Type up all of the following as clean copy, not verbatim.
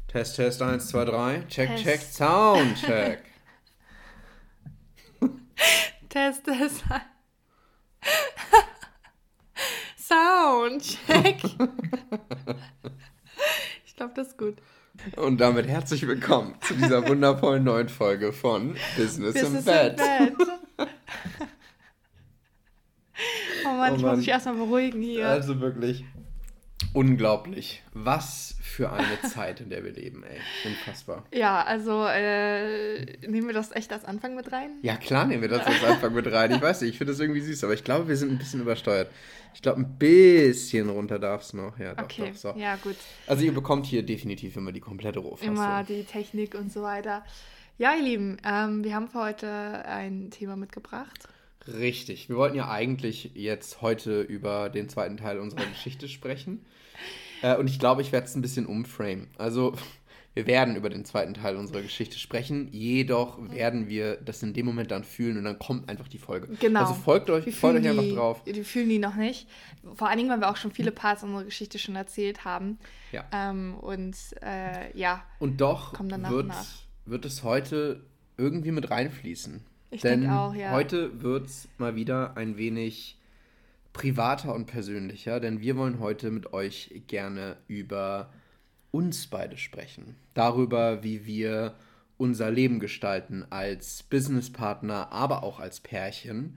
Test, Test, 1, 2, 3. Check, Test. check, Soundcheck. Test. Soundcheck. Ich glaube, das ist gut. Und damit herzlich willkommen zu dieser wundervollen neuen Folge von Business im Bett. Oh Mann, Oh ich Mann. muss mich erstmal beruhigen hier. Also wirklich unglaublich. Was für eine Zeit, in der wir leben, ey. Unfassbar. Ja, also nehmen wir das echt als Anfang mit rein? Ja, klar nehmen wir das als Anfang mit rein. Ich weiß nicht, ich finde das irgendwie süß, aber ich glaube, wir sind ein bisschen übersteuert. Ich glaube, ein bisschen runter darf es noch. Ja, doch, Okay, doch, so. ja gut. Also ihr bekommt hier definitiv immer die komplette Rohfassung. Immer die Technik und so weiter. Ja, ihr Lieben, wir haben für heute ein Thema mitgebracht. Richtig. Wir wollten ja eigentlich jetzt heute über den zweiten Teil unserer Geschichte sprechen. Und ich glaube, ich werde es ein bisschen umframen. Also, wir werden über den zweiten Teil unserer Geschichte sprechen. Jedoch werden wir das in dem Moment dann fühlen und dann kommt einfach die Folge. Genau. Also folgt euch einfach drauf. Wir fühlen die noch nicht. Vor allen Dingen, weil wir auch schon viele Parts unserer Geschichte schon erzählt haben. Ja. Ja. Und doch Kommt dann nach und nach. wird es heute irgendwie mit reinfließen. Ich Denn denke auch, ja. heute wird es mal wieder ein wenig privater und persönlicher, denn wir wollen heute mit euch gerne über uns beide sprechen. Darüber, wie wir unser Leben gestalten als Businesspartner, aber auch als Pärchen,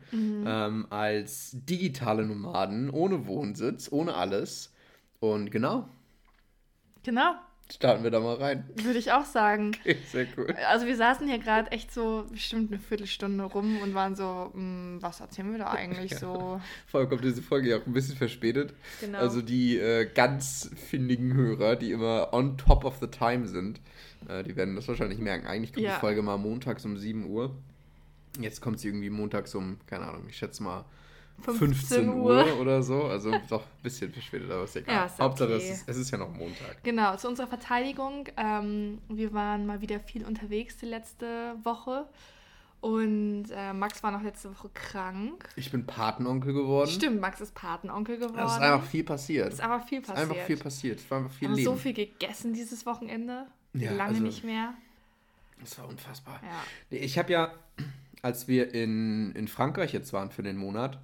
als digitale Nomaden, ohne Wohnsitz, ohne alles. Und genau, Genau, starten wir da mal rein. würde ich auch sagen. Okay, sehr cool. Also wir saßen hier gerade echt so bestimmt eine Viertelstunde rum und waren so, was erzählen wir da eigentlich Ja. so? Vor allem kommt diese Folge ja auch ein bisschen verspätet. Genau. Also die ganz findigen Hörer, die immer on top of the time sind, die werden das wahrscheinlich merken. Eigentlich kommt Ja. die Folge mal montags um 7 Uhr. Jetzt kommt sie irgendwie montags um, keine Ahnung, ich schätze mal 15 Uhr oder so. Also doch ein bisschen verspätet, aber ist egal. Ja, ist Hauptsache, okay. es ist ja noch Montag. Genau, zu unserer Verteidigung. Wir waren mal wieder viel unterwegs die letzte Woche. Und Max war noch letzte Woche krank. Ich bin Patenonkel geworden. Stimmt, Max ist Patenonkel geworden. Es ist einfach viel passiert. Es ist einfach viel passiert. Einfach viel passiert. Es war einfach viel Wir haben Leben. so viel gegessen dieses Wochenende. Wie Ja, lange also- nicht mehr. Das war unfassbar. Ja. Nee, ich habe ja, als wir in Frankreich jetzt waren für den Monat,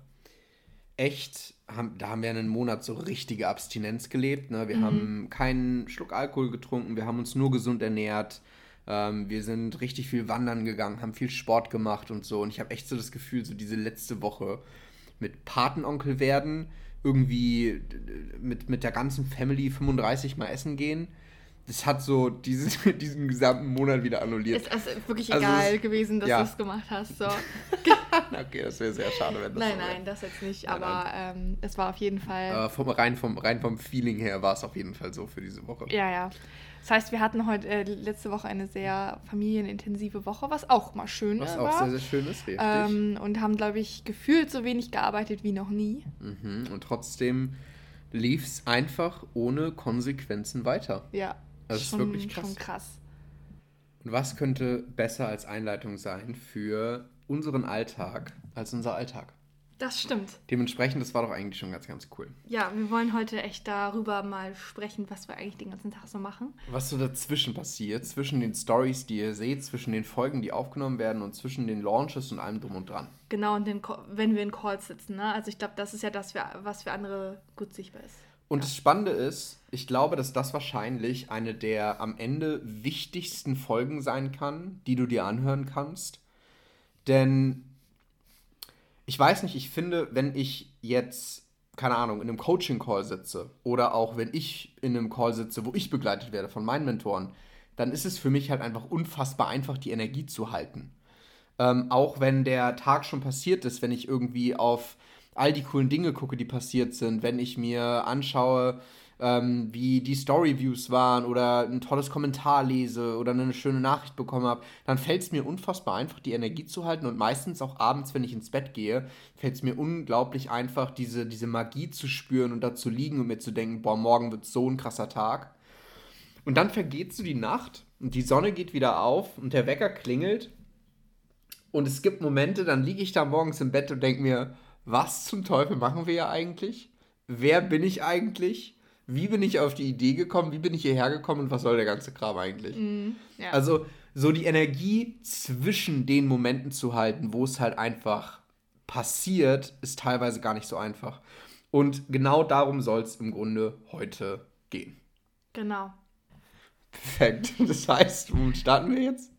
da haben wir einen Monat so richtige Abstinenz gelebt. Ne? Wir haben keinen Schluck Alkohol getrunken, wir haben uns nur gesund ernährt. Wir sind richtig viel wandern gegangen, haben viel Sport gemacht und so. Und ich habe echt so das Gefühl, so diese letzte Woche mit Patenonkel werden, irgendwie mit der ganzen Family 35 Mal essen gehen. Das hat so diesen gesamten Monat wieder annulliert. Ist also wirklich Also egal es- gewesen, dass ja. du es gemacht hast. So. Okay, das wäre sehr schade, wenn das so wäre. Nein, das jetzt nicht. Nein, Aber es war auf jeden Fall. Aber rein vom Feeling her war es auf jeden Fall so für diese Woche. Ja. Das heißt, wir hatten heute letzte Woche eine sehr familienintensive Woche, was auch mal schön Was war. auch sehr, sehr schön ist, richtig. Und haben, glaube ich, gefühlt so wenig gearbeitet wie noch nie. Und trotzdem lief es einfach ohne Konsequenzen weiter. Ja, Das ist wirklich krass. Schon krass. Und was könnte besser als Einleitung sein für unseren Alltag als unser Alltag? Das stimmt. Dementsprechend, das war doch eigentlich schon ganz, ganz cool. Ja, wir wollen heute echt darüber mal sprechen, was wir eigentlich den ganzen Tag so machen. Was so dazwischen passiert, zwischen den Stories, die ihr seht, zwischen den Folgen, die aufgenommen werden und zwischen den Launches und allem drum und dran. Genau, und wenn wir in Calls sitzen. Ne? Also ich glaube, das ist ja das, was für andere gut sichtbar ist. Und das Spannende ist, ich glaube, dass das wahrscheinlich eine der am Ende wichtigsten Folgen sein kann, die du dir anhören kannst. Denn ich weiß nicht, ich finde, wenn ich jetzt, keine Ahnung, in einem Coaching-Call sitze oder auch wenn ich in einem Call sitze, wo ich begleitet werde von meinen Mentoren, dann ist es für mich halt einfach unfassbar einfach, die Energie zu halten. Auch wenn der Tag schon passiert ist, wenn ich irgendwie auf all die coolen Dinge gucke, die passiert sind, wenn ich mir anschaue, wie die Story-Views waren oder ein tolles Kommentar lese oder eine schöne Nachricht bekommen habe, dann fällt es mir unfassbar einfach, die Energie zu halten und meistens auch abends, wenn ich ins Bett gehe, fällt es mir unglaublich einfach, diese Magie zu spüren und da zu liegen und mir zu denken, boah, morgen wird so ein krasser Tag. Und dann vergeht so die Nacht und die Sonne geht wieder auf und der Wecker klingelt und es gibt Momente, dann liege ich da morgens im Bett und denke mir, was zum Teufel machen wir ja eigentlich? Wer bin ich eigentlich? wie bin ich auf die Idee gekommen, wie bin ich hierher gekommen und was soll der ganze Kram eigentlich? Ja. Also so die Energie zwischen den Momenten zu halten, wo es halt einfach passiert, ist teilweise gar nicht so einfach. Und genau darum soll es im Grunde heute gehen. Genau. Perfekt. Das heißt, womit starten wir jetzt?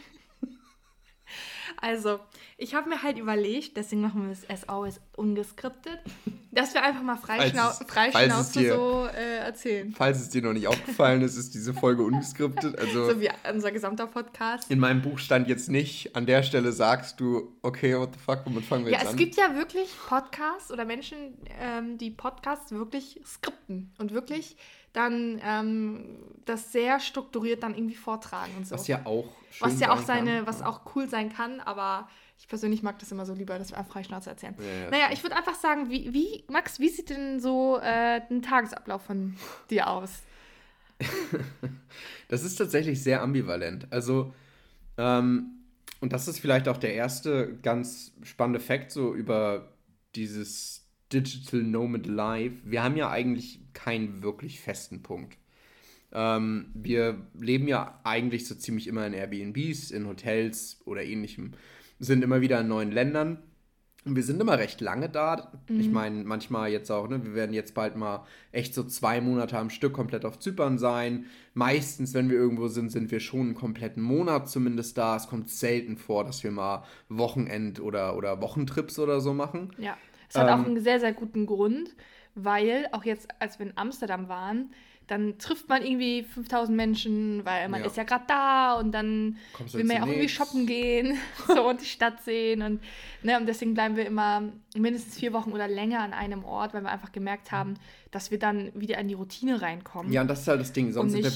Also, ich habe mir halt überlegt, deswegen machen wir es as always ungeskriptet, dass wir einfach mal Freischnauze so erzählen. Falls es dir noch nicht aufgefallen ist, ist diese Folge ungeskriptet. Also So wie unser gesamter Podcast. in meinem Buch stand jetzt nicht, an der Stelle sagst du, okay, what the fuck, womit fangen wir Ja, jetzt an? es gibt ja wirklich Podcasts oder Menschen, die Podcasts wirklich skripten und wirklich dann das sehr strukturiert dann irgendwie vortragen und so. Was ja auch schön Was ja auch sein kann. was auch cool sein kann, aber ich persönlich mag das immer so lieber, dass wir einfach Freischnauze erzählen. Ja, naja, ich würde einfach sagen, Max, wie sieht denn so ein Tagesablauf von dir aus? Das ist tatsächlich sehr ambivalent. Also, und das ist vielleicht auch der erste ganz spannende Fakt so über dieses Digital Nomad Life. Wir haben ja eigentlich keinen wirklich festen Punkt. Wir leben ja eigentlich so ziemlich immer in Airbnbs, in Hotels oder ähnlichem, sind immer wieder in neuen Ländern. Und wir sind immer recht lange da. Ich meine, manchmal jetzt auch, ne, wir werden jetzt bald mal echt so 2 Monate am Stück komplett auf Zypern sein. Meistens, wenn wir irgendwo sind, sind wir schon einen kompletten Monat zumindest da. Es kommt selten vor, dass wir mal Wochenend- oder Wochentrips oder so machen. Ja, es hat auch einen sehr, sehr guten Grund, weil auch jetzt, als wir in Amsterdam waren, dann trifft man irgendwie 5000 Menschen, weil man ist ja gerade da und dann will man ja auch irgendwie shoppen gehen so, und die Stadt sehen. Und deswegen bleiben wir immer mindestens 4 Wochen oder länger an einem Ort, weil wir einfach gemerkt haben, dass wir dann wieder in die Routine reinkommen. Ja, und das ist halt das Ding. Sonst nicht,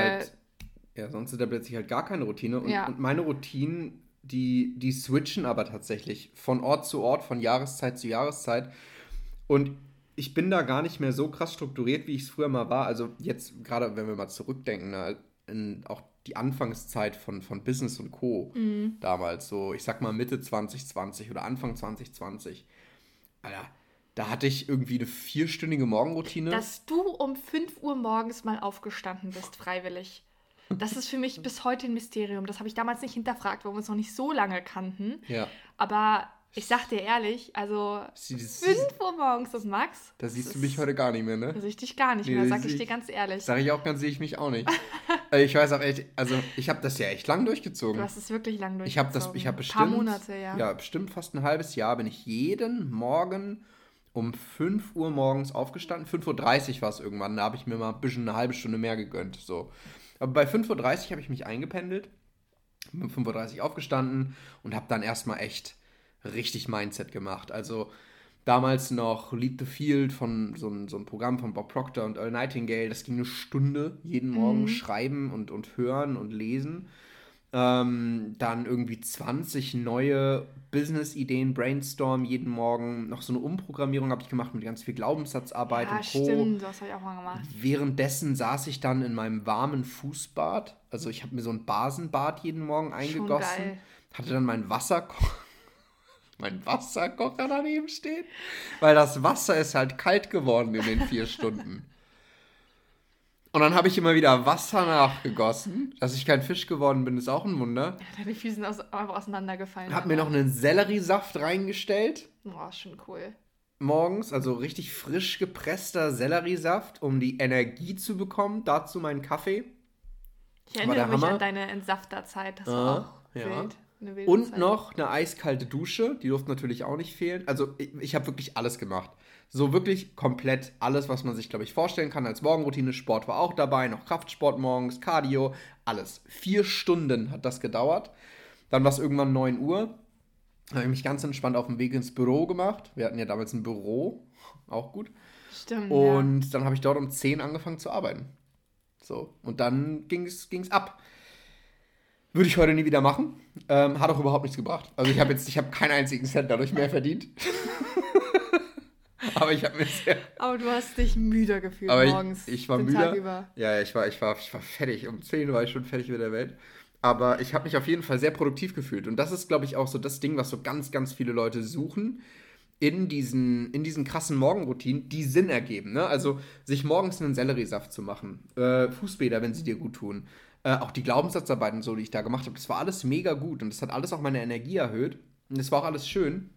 etabliert sich halt gar keine Routine. Und meine Routinen, die switchen aber tatsächlich von Ort zu Ort, von Jahreszeit zu Jahreszeit. Und ich bin da gar nicht mehr so krass strukturiert, wie ich es früher mal war. Also jetzt, gerade wenn wir mal zurückdenken, ne, in auch die Anfangszeit von Business und Co. Damals, so ich sag mal Mitte 2020 oder Anfang 2020. Alter, da hatte ich irgendwie eine 4-stündige Morgenroutine. Dass du um 5 Uhr morgens mal aufgestanden bist, freiwillig. Das ist für mich bis heute ein Mysterium. Das habe ich damals nicht hinterfragt, weil wir uns noch nicht so lange kannten. Ja. Aber ich sag dir ehrlich, also 5 Uhr morgens, das Max. Da siehst du mich heute gar nicht mehr, ne? Da sehe ich dich gar nicht mehr, sag ich dir ganz ehrlich. Sag ich auch ganz, sehe ich mich auch nicht. Ich weiß auch echt, also ich habe das ja echt lang durchgezogen. Du hast es wirklich lang Ich habe durchgezogen. bestimmt, ein paar Monate, ja. Ja, bestimmt fast ein halbes Jahr bin ich jeden Morgen um 5 Uhr morgens aufgestanden. 5:30 Uhr war es irgendwann, da habe ich mir mal ein bisschen eine halbe Stunde mehr gegönnt, so. Aber bei 5:30 Uhr habe ich mich eingependelt, bin um 5:30 Uhr aufgestanden und habe dann erstmal echt richtig Mindset gemacht. Also damals noch Lead the Field von so ein Programm von Bob Proctor und Earl Nightingale. Das ging eine Stunde jeden Morgen schreiben und hören und lesen. Dann irgendwie 20 neue Business-Ideen, Brainstorm jeden Morgen. Noch so eine Umprogrammierung habe ich gemacht mit ganz viel Glaubenssatzarbeit und Co. Stimmt, das habe ich auch mal gemacht. Währenddessen saß ich dann in meinem warmen Fußbad. Also ich habe mir so ein Basenbad jeden Morgen eingegossen. Schon geil. Hatte dann meinen Wasserkocher daneben stehen, weil das Wasser ist halt kalt geworden in den 4 Stunden. Und dann habe ich immer wieder Wasser nachgegossen. Dass ich kein Fisch geworden bin, ist auch ein Wunder. Ja, deine Füße sind einfach auseinandergefallen. Hab mir noch einen Selleriesaft reingestellt. Oh, schon cool. Morgens, also richtig frisch gepresster Selleriesaft, um die Energie zu bekommen. Dazu meinen Kaffee. Ich erinnere mich an deine Entsafterzeit. Das war auch wild. Und Zeit. Noch eine eiskalte Dusche, die durfte natürlich auch nicht fehlen. Also ich habe wirklich alles gemacht. So wirklich komplett alles, was man sich, glaube ich, vorstellen kann als Morgenroutine. Sport war auch dabei, noch Kraftsport morgens, Cardio, alles. 4 Stunden hat das gedauert. Dann war es irgendwann 9 Uhr. Da habe ich mich ganz entspannt auf den Weg ins Büro gemacht. Wir hatten ja damals ein Büro, auch gut. Stimmt, Und dann habe ich dort um 10 angefangen zu arbeiten. So, und dann ging's ab. Würde ich heute nie wieder machen. Hat auch überhaupt nichts gebracht. Also ich habe keinen einzigen Cent dadurch mehr verdient. Aber ich habe mir Aber du hast dich müde gefühlt morgens. Ich war den müde. Tag über. Ja, ich war fertig. Um 10 war ich schon fertig mit der Welt. Aber ich habe mich auf jeden Fall sehr produktiv gefühlt. Und das ist, glaube ich, auch so das Ding, was so ganz, ganz viele Leute suchen. in diesen krassen Morgenroutinen, die Sinn ergeben. Ne? Also sich morgens einen Selleriesaft zu machen, Fußbäder, wenn sie dir gut tun, auch die Glaubenssatzarbeiten, so die ich da gemacht habe, das war alles mega gut und das hat alles auch meine Energie erhöht und das war auch alles schön.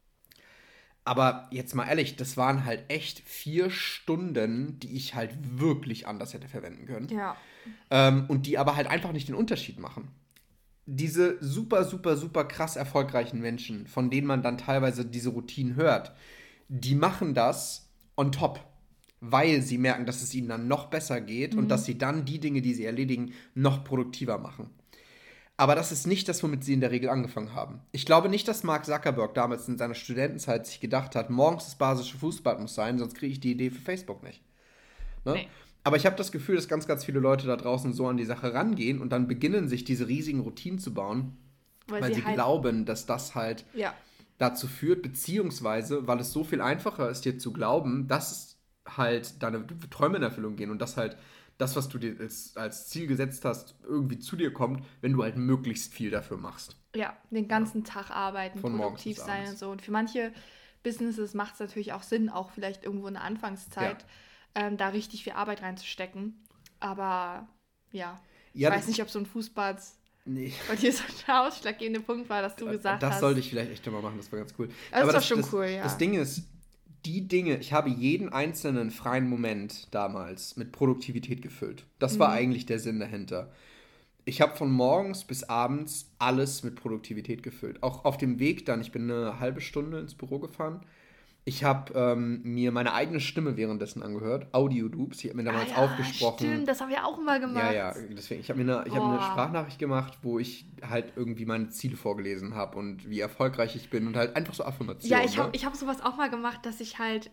Aber jetzt mal ehrlich, das waren halt echt 4 Stunden, die ich halt wirklich anders hätte verwenden können. Ja. Und die aber halt einfach nicht den Unterschied machen. Diese super, super, super krass erfolgreichen Menschen, von denen man dann teilweise diese Routinen hört, die machen das on top, weil sie merken, dass es ihnen dann noch besser geht und dass sie dann die Dinge, die sie erledigen, noch produktiver machen. Aber das ist nicht das, womit sie in der Regel angefangen haben. Ich glaube nicht, dass Mark Zuckerberg damals in seiner Studentenzeit sich gedacht hat, morgens das basische Fußbad muss sein, sonst kriege ich die Idee für Facebook nicht. Ne? Nee. Aber ich habe das Gefühl, dass ganz, ganz viele Leute da draußen so an die Sache rangehen und dann beginnen, sich diese riesigen Routinen zu bauen, weil sie halt glauben, dass das halt dazu führt, beziehungsweise, weil es so viel einfacher ist, dir zu glauben, dass halt deine Träume in Erfüllung gehen und dass halt das, was du dir als Ziel gesetzt hast, irgendwie zu dir kommt, wenn du halt möglichst viel dafür machst. Ja, den ganzen Tag arbeiten, von produktiv sein und so. Und für manche Businesses macht es natürlich auch Sinn, auch vielleicht irgendwo in der Anfangszeit da richtig viel Arbeit reinzustecken. Aber ich weiß nicht, ob so ein Fußbad bei dir so der ausschlaggebende Punkt war, dass du gesagt hast. Das sollte ich vielleicht echt mal machen, das war ganz cool. Das war schon cool, ja. Das Ding ist, ich habe jeden einzelnen freien Moment damals mit Produktivität gefüllt. Das war eigentlich der Sinn dahinter. Ich habe von morgens bis abends alles mit Produktivität gefüllt. Auch auf dem Weg dann, ich bin eine halbe Stunde ins Büro gefahren. Ich habe mir meine eigene Stimme währenddessen angehört, Audio-Dubs. Ich habe mir damals aufgesprochen. Stimmt, das habe ich auch mal gemacht. Ja, deswegen. Ich habe mir eine Sprachnachricht gemacht, wo ich halt irgendwie meine Ziele vorgelesen habe und wie erfolgreich ich bin und halt einfach so Affirmationen. Ja, ich hab sowas auch mal gemacht, dass ich halt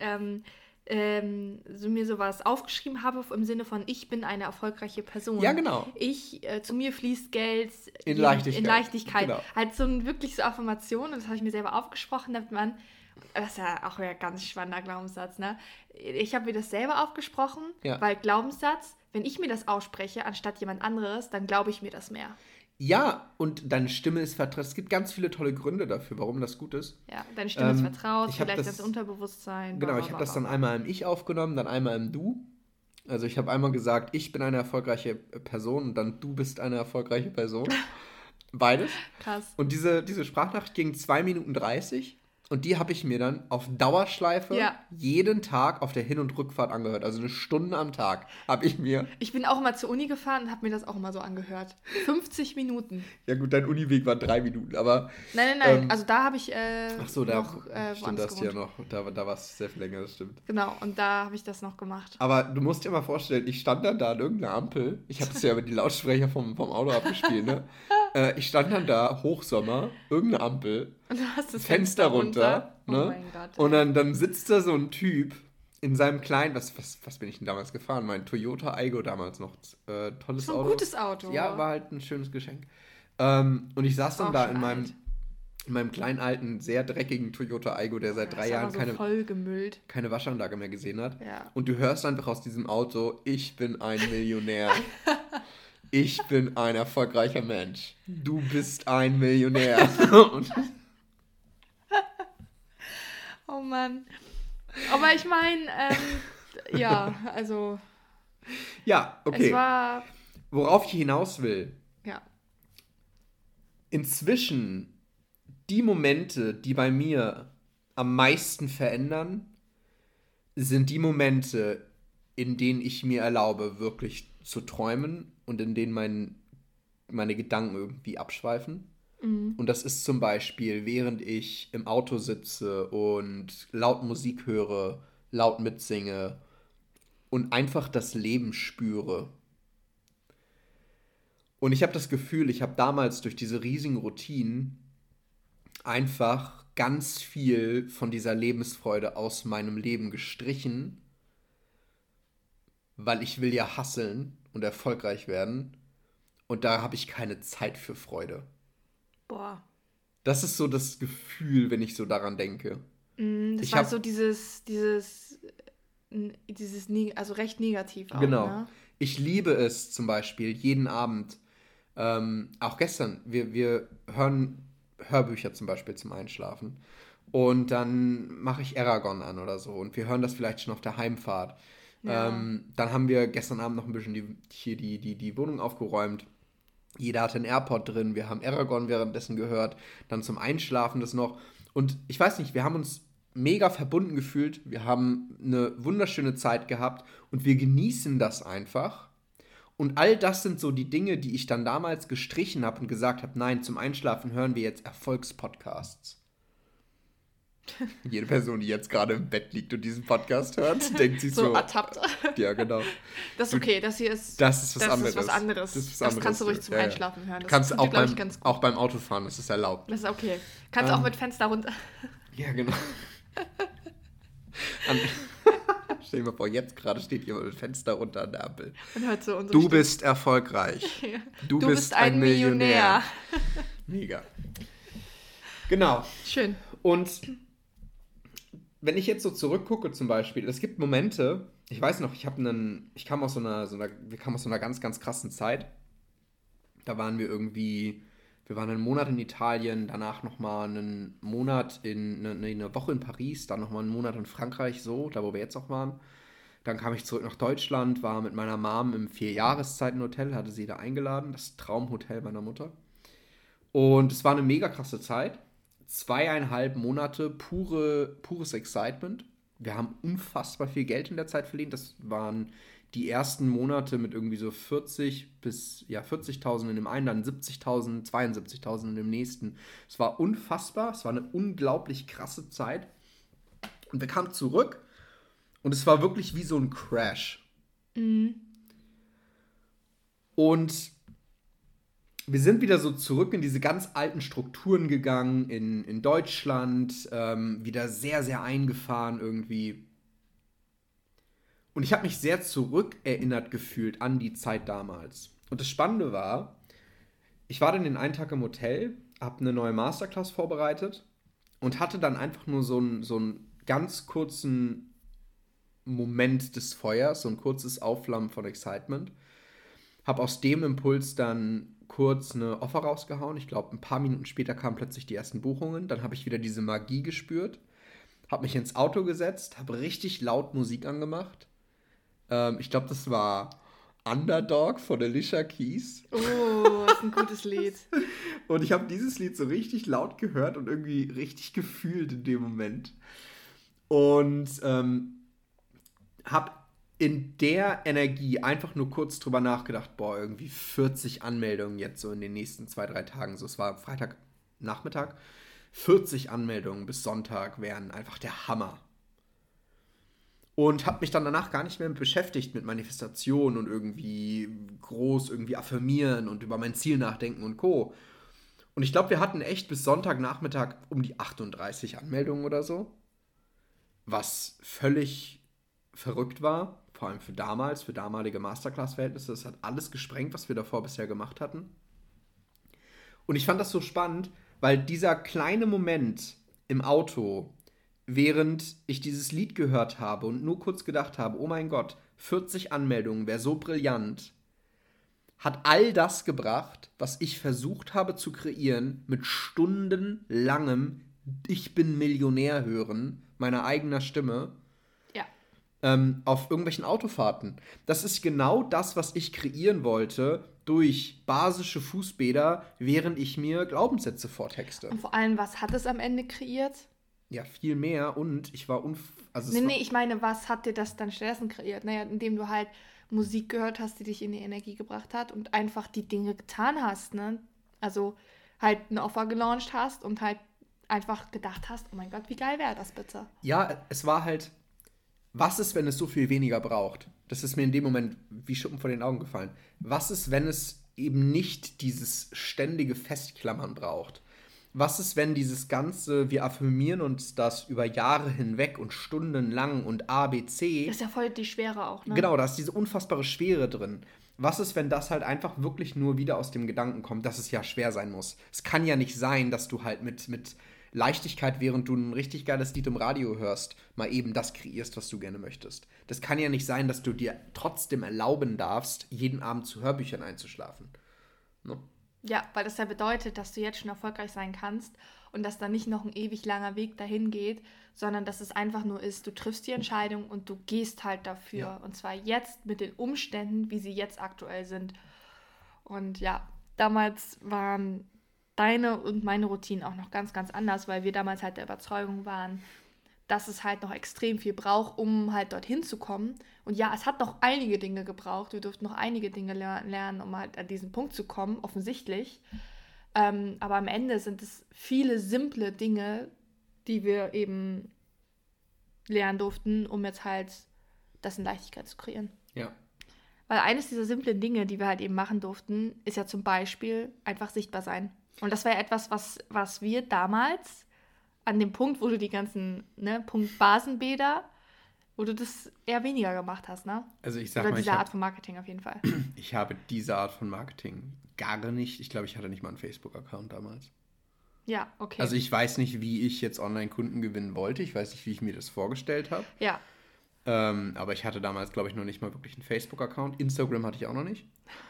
mir sowas aufgeschrieben habe im Sinne von, ich bin eine erfolgreiche Person. Ja, genau. Zu mir fließt Geld in Leichtigkeit. Genau. Halt wirklich so Affirmationen, und das habe ich mir selber aufgesprochen, damit man, das ist ja auch ein ganz spannender Glaubenssatz, ne? Ich habe mir das selber aufgesprochen, weil Glaubenssatz, wenn ich mir das ausspreche, anstatt jemand anderes, dann glaube ich mir das mehr. Ja, und deine Stimme ist vertraut. Es gibt ganz viele tolle Gründe dafür, warum das gut ist. Ja, deine Stimme ist vertraut, vielleicht das Unterbewusstsein. Genau, ich habe das dann einmal im Ich aufgenommen, dann einmal im Du. Also ich habe einmal gesagt, ich bin eine erfolgreiche Person und dann du bist eine erfolgreiche Person. Beides. Krass. Und diese Sprachnachricht ging 2 Minuten 30. Und die habe ich mir dann auf Dauerschleife jeden Tag auf der Hin- und Rückfahrt angehört. Also 1 Stunde am Tag habe ich mir... Ich bin auch immer zur Uni gefahren und habe mir das auch immer so angehört. 50 Minuten. Ja gut, dein Uniweg war 3 Minuten, aber... Nein. Also da habe ich ach so, da stimmt das ja noch. Da war es sehr viel länger, das stimmt. Genau, und da habe ich das noch gemacht. Aber du musst dir mal vorstellen, ich stand dann da an irgendeiner Ampel. Ich habe das ja über die Lautsprecher vom Auto abgespielt, ne? Ich stand dann da, Hochsommer, irgendeine Ampel, und du hast das Fenster runter, ne? Oh mein Gott. Und dann sitzt da so ein Typ in seinem kleinen, was bin ich denn damals gefahren? Mein Toyota Aygo damals noch, tolles so ein Auto. Gutes Auto. Ja, war halt ein schönes Geschenk. Und ich saß dann da in meinem kleinen alten, sehr dreckigen Toyota Aygo, der seit 3 Jahren keine Waschanlage mehr gesehen hat. Ja. Und du hörst einfach aus diesem Auto, ich bin ein Millionär. Ich bin ein erfolgreicher Mensch. Du bist ein Millionär. Oh Mann. Aber ich meine, also... Ja, okay. Es war... Worauf ich hinaus will. Ja. Inzwischen, die Momente, die bei mir am meisten verändern, sind die Momente, in denen ich mir erlaube, wirklich zu träumen und in denen meine Gedanken irgendwie abschweifen. Mhm. Und das ist zum Beispiel, während ich im Auto sitze und laut Musik höre, laut mitsinge und einfach das Leben spüre. Und ich habe das Gefühl, ich habe damals durch diese riesigen Routinen einfach ganz viel von dieser Lebensfreude aus meinem Leben gestrichen, weil ich will ja hustlen und erfolgreich werden und da habe ich keine Zeit für Freude. Boah. Das ist so das Gefühl, wenn ich so daran denke. Das war so dieses also recht negativ auch. Genau. Ne? Ich liebe es zum Beispiel jeden Abend, auch gestern, wir hören Hörbücher zum Beispiel zum Einschlafen. Und dann mache ich Eragon an oder so. Und wir hören das vielleicht schon auf der Heimfahrt. Ja. Dann haben wir gestern Abend noch ein bisschen die Wohnung aufgeräumt. Jeder hatte einen AirPod drin. Wir haben Eragon währenddessen gehört. Dann zum Einschlafen das noch. Und ich weiß nicht, wir haben uns mega verbunden gefühlt. Wir haben eine wunderschöne Zeit gehabt. Und wir genießen das einfach. Und all das sind so die Dinge, die ich dann damals gestrichen habe und gesagt habe, nein, zum Einschlafen hören wir jetzt Erfolgspodcasts. Jede Person, die jetzt gerade im Bett liegt und diesen Podcast hört, denkt sich so ertappt. Ja, genau. Das ist okay, das hier ist... Das ist was anderes. Das kannst du ruhig zum Einschlafen hören. Das kannst auch beim Autofahren, das ist erlaubt. Das ist okay. Kannst auch mit Fenster runter... Ja, genau. Stell dir mal vor, jetzt gerade steht jemand mit Fenster runter an der Ampel. Und hört so du bist erfolgreich. Ja. Du bist ein Millionär. Mega. Genau. Schön. Und wenn ich jetzt so zurückgucke zum Beispiel, es gibt Momente, ich weiß noch, wir kamen aus so einer ganz, ganz krassen Zeit. Da waren wir waren einen Monat in Italien, danach nochmal einen Monat eine Woche in Paris, dann nochmal einen Monat in Frankreich, so, da wo wir jetzt auch waren. Dann kam ich zurück nach Deutschland, war mit meiner Mom im 4-Jahreszeiten-Hotel, hatte sie da eingeladen, das Traumhotel meiner Mutter. Und es war eine mega krasse Zeit. 2,5 Monate pures Excitement. Wir haben unfassbar viel Geld in der Zeit verdient. Das waren die ersten Monate mit irgendwie so 40.000 in dem einen, dann 70.000, 72.000 in dem nächsten. Es war unfassbar. Es war eine unglaublich krasse Zeit. Und wir kamen zurück und es war wirklich wie so ein Crash. Mhm. Und wir sind wieder so zurück in diese ganz alten Strukturen gegangen, in Deutschland, wieder sehr, sehr eingefahren irgendwie. Und ich habe mich sehr zurückerinnert gefühlt an die Zeit damals. Und das Spannende war, ich war dann den einen Tag im Hotel, habe eine neue Masterclass vorbereitet und hatte dann einfach nur so einen ganz kurzen Moment des Feuers, so ein kurzes Aufflammen von Excitement. Habe aus dem Impuls dann kurz eine Offer rausgehauen. Ich glaube, ein paar Minuten später kamen plötzlich die ersten Buchungen. Dann habe ich wieder diese Magie gespürt. Habe mich ins Auto gesetzt, habe richtig laut Musik angemacht. Ich glaube, das war Underdog von Alicia Keys. Oh, das ist ein gutes Lied. Und ich habe dieses Lied so richtig laut gehört und irgendwie richtig gefühlt in dem Moment. Und habe in der Energie einfach nur kurz drüber nachgedacht, irgendwie 40 Anmeldungen jetzt so in den nächsten 2-3 Tagen. So, es war Freitagnachmittag. 40 Anmeldungen bis Sonntag wären einfach der Hammer. Und habe mich dann danach gar nicht mehr beschäftigt mit Manifestation und irgendwie groß irgendwie affirmieren und über mein Ziel nachdenken und Co. Und ich glaube, wir hatten echt bis Sonntagnachmittag um die 38 Anmeldungen oder so. Was völlig verrückt war. Vor allem für damalige Masterclass-Verhältnisse. Das hat alles gesprengt, was wir davor bisher gemacht hatten. Und ich fand das so spannend, weil dieser kleine Moment im Auto, während ich dieses Lied gehört habe und nur kurz gedacht habe, oh mein Gott, 40 Anmeldungen wäre so brillant, hat all das gebracht, was ich versucht habe zu kreieren, mit stundenlangem Ich bin Millionär hören, meiner eigenen Stimme, auf irgendwelchen Autofahrten. Das ist genau das, was ich kreieren wollte durch basische Fußbäder, während ich mir Glaubenssätze vortexte. Und vor allem, was hat es am Ende kreiert? Ja, viel mehr und ich war ich meine, was hat dir das dann stattdessen kreiert? Naja, indem du halt Musik gehört hast, die dich in die Energie gebracht hat und einfach die Dinge getan hast, ne? Also halt ein Offer gelauncht hast und halt einfach gedacht hast, oh mein Gott, wie geil wäre das bitte? Ja, es war halt, was ist, wenn es so viel weniger braucht? Das ist mir in dem Moment wie Schuppen vor den Augen gefallen. Was ist, wenn es eben nicht dieses ständige Festklammern braucht? Was ist, wenn dieses Ganze, wir affirmieren uns das über Jahre hinweg und stundenlang und ABC. Das ist ja voll die Schwere auch, ne? Genau, da ist diese unfassbare Schwere drin. Was ist, wenn das halt einfach wirklich nur wieder aus dem Gedanken kommt, dass es ja schwer sein muss? Es kann ja nicht sein, dass du halt mit Leichtigkeit, während du ein richtig geiles Lied im Radio hörst, mal eben das kreierst, was du gerne möchtest. Das kann ja nicht sein, dass du dir trotzdem erlauben darfst, jeden Abend zu Hörbüchern einzuschlafen. Ne? Ja, weil das ja bedeutet, dass du jetzt schon erfolgreich sein kannst und dass da nicht noch ein ewig langer Weg dahin geht, sondern dass es einfach nur ist, du triffst die Entscheidung und du gehst halt dafür. Ja. Und zwar jetzt mit den Umständen, wie sie jetzt aktuell sind. Und ja, damals waren deine und meine Routinen auch noch ganz, ganz anders, weil wir damals halt der Überzeugung waren, dass es halt noch extrem viel braucht, um halt dorthin zu kommen. Und ja, es hat noch einige Dinge gebraucht. Wir durften noch einige Dinge lernen, um halt an diesen Punkt zu kommen, offensichtlich. Aber am Ende sind es viele simple Dinge, die wir eben lernen durften, um jetzt halt das in Leichtigkeit zu kreieren. Ja. Weil eines dieser simplen Dinge, die wir halt eben machen durften, ist ja zum Beispiel einfach sichtbar sein. Und das war ja etwas, was wir damals an dem Punkt, wo du die ganzen Punkt Basenbäder, wo du das eher weniger gemacht hast, ne? Also ich sag Oder mal, diese Art von Marketing auf jeden Fall. Ich habe diese Art von Marketing gar nicht. Ich glaube, ich hatte nicht mal einen Facebook-Account damals. Ja, okay. Also ich weiß nicht, wie ich jetzt Online-Kunden gewinnen wollte. Ich weiß nicht, wie ich mir das vorgestellt habe. Ja. Aber ich hatte damals, glaube ich, noch nicht mal wirklich einen Facebook-Account. Instagram hatte ich auch noch nicht.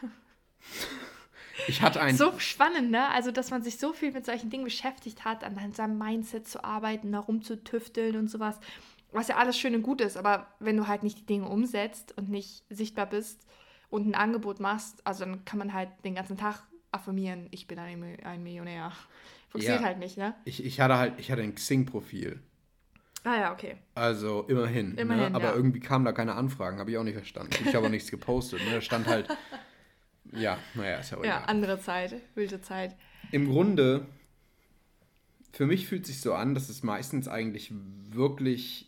Ich hatte einen... So spannend, ne? Also, dass man sich so viel mit solchen Dingen beschäftigt hat, an seinem Mindset zu arbeiten, da rumzutüfteln und sowas. Was ja alles schön und gut ist, aber wenn du halt nicht die Dinge umsetzt und nicht sichtbar bist und ein Angebot machst, also dann kann man halt den ganzen Tag affirmieren, ich bin ein Millionär. Funktioniert halt nicht, ne? Ich hatte ein Xing-Profil. Ah ja, okay. Also immerhin. Ne? Aber irgendwie kamen da keine Anfragen, habe ich auch nicht verstanden. Ich habe auch nichts gepostet. Ne? Da stand halt, ja, naja, ist ja auch egal. Ja, andere Zeit, wilde Zeit. Im Grunde, für mich fühlt es sich so an, dass es meistens eigentlich wirklich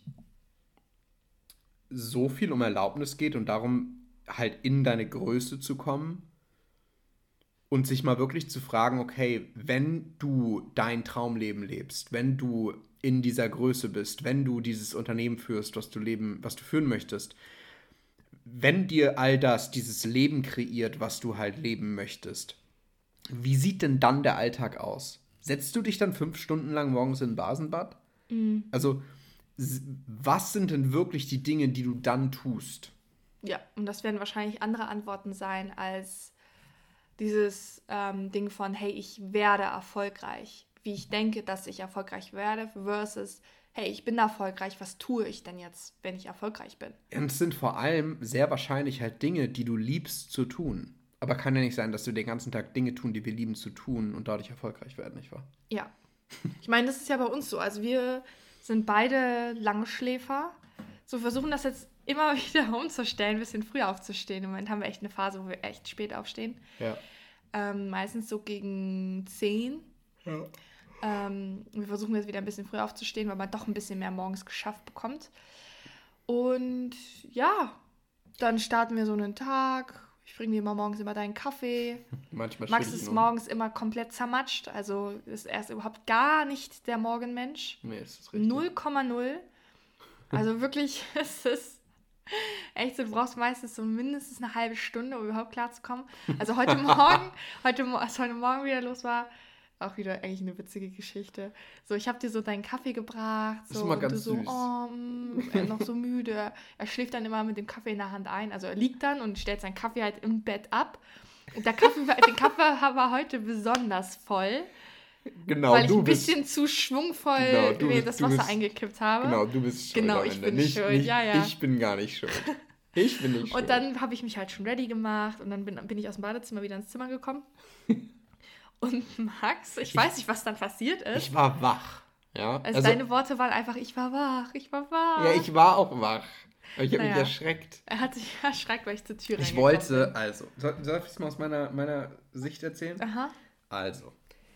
so viel um Erlaubnis geht und darum, halt in deine Größe zu kommen und sich mal wirklich zu fragen, okay, wenn du dein Traumleben lebst, wenn du in dieser Größe bist, wenn du dieses Unternehmen führst, was du führen möchtest, wenn dir all das, dieses Leben kreiert, was du halt leben möchtest, wie sieht denn dann der Alltag aus? Setzt du dich dann 5 Stunden lang morgens in ein Basenbad? Mhm. Also, was sind denn wirklich die Dinge, die du dann tust? Ja, und das werden wahrscheinlich andere Antworten sein als dieses Ding von, hey, ich werde erfolgreich. Wie ich denke, dass ich erfolgreich werde, versus, hey, ich bin erfolgreich, was tue ich denn jetzt, wenn ich erfolgreich bin? Und es sind vor allem sehr wahrscheinlich halt Dinge, die du liebst zu tun. Aber kann ja nicht sein, dass wir den ganzen Tag Dinge tun, die wir lieben zu tun und dadurch erfolgreich werden, nicht wahr? Ja. Ich meine, das ist ja bei uns so. Also wir sind beide Langschläfer. So, wir versuchen das jetzt immer wieder umzustellen, ein bisschen früher aufzustehen. Im Moment haben wir echt eine Phase, wo wir echt spät aufstehen. Ja. Meistens so gegen 10. Ja. Wir versuchen jetzt wieder ein bisschen früher aufzustehen, weil man doch ein bisschen mehr morgens geschafft bekommt. Und ja, dann starten wir so einen Tag. Ich bringe dir immer morgens immer deinen Kaffee. Manchmal Max ist morgens immer komplett zermatscht. Also er ist überhaupt gar nicht der Morgenmensch. Nee, ist das richtig. 0,0. Also wirklich, es ist echt so, du brauchst meistens so mindestens eine halbe Stunde, um überhaupt klarzukommen. Also als heute Morgen wieder los war, auch wieder eigentlich eine witzige Geschichte. So, ich habe dir so deinen Kaffee gebracht, so, und du so, noch so müde. Er schläft dann immer mit dem Kaffee in der Hand ein. Also er liegt dann und stellt seinen Kaffee halt im Bett ab. Und den Kaffee war heute besonders voll. Genau, weil ich ein bisschen zu schwungvoll das Wasser eingekippt habe. Genau, du bist schuld. Genau, ich bin nicht schuld. Ja. Ich bin gar nicht schuld. Ich bin nicht schuld. Und dann habe ich mich halt schon ready gemacht und dann bin ich aus dem Badezimmer wieder ins Zimmer gekommen. Und Max, ich weiß nicht, was dann passiert ist. Ich war wach. Ja? Also deine Worte waren einfach, ich war wach. Ja, ich war auch wach. Aber ich habe mich erschreckt. Er hat sich erschreckt, weil ich zur Tür reingekommen bin. Ich wollte, also, soll ich es mal aus meiner Sicht erzählen? Aha. Also,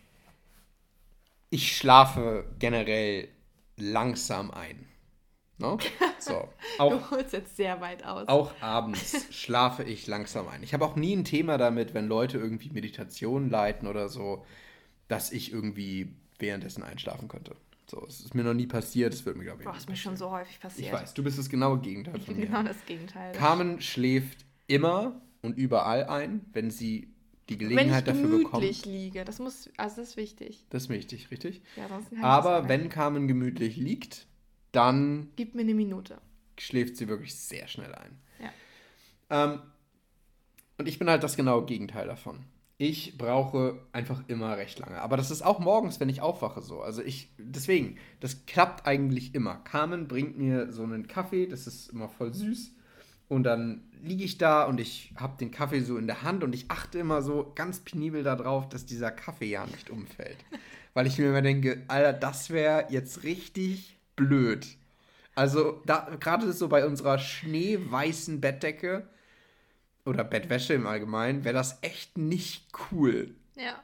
ich schlafe generell langsam ein. No? So. Du holst jetzt sehr weit aus. Auch abends schlafe ich langsam ein. Ich habe auch nie ein Thema damit, wenn Leute irgendwie Meditation leiten oder so, dass ich irgendwie währenddessen einschlafen könnte. So, es ist mir noch nie passiert, es wird mir, glaube ich, ist mir schon so häufig passiert. Ich weiß, du bist das genaue Gegenteil von mir. Genau das Gegenteil. Carmen schläft immer und überall ein, wenn sie die Gelegenheit dafür bekommt. Wenn ich gemütlich liege, das ist wichtig. Das ist wichtig, richtig? Ja, sonst kann ich aber wenn Carmen gemütlich liegt, dann... Gib mir eine Minute. Schläft sie wirklich sehr schnell ein. Ja. Und ich bin halt das genaue Gegenteil davon. Ich brauche einfach immer recht lange. Aber das ist auch morgens, wenn ich aufwache so. Also deswegen, das klappt eigentlich immer. Carmen bringt mir so einen Kaffee, das ist immer voll süß. Und dann liege ich da und ich habe den Kaffee so in der Hand und ich achte immer so ganz penibel darauf, dass dieser Kaffee ja nicht umfällt. Weil ich mir immer denke, Alter, das wäre jetzt richtig blöd. Also gerade so bei unserer schneeweißen Bettdecke oder Bettwäsche im Allgemeinen, wäre das echt nicht cool. Ja.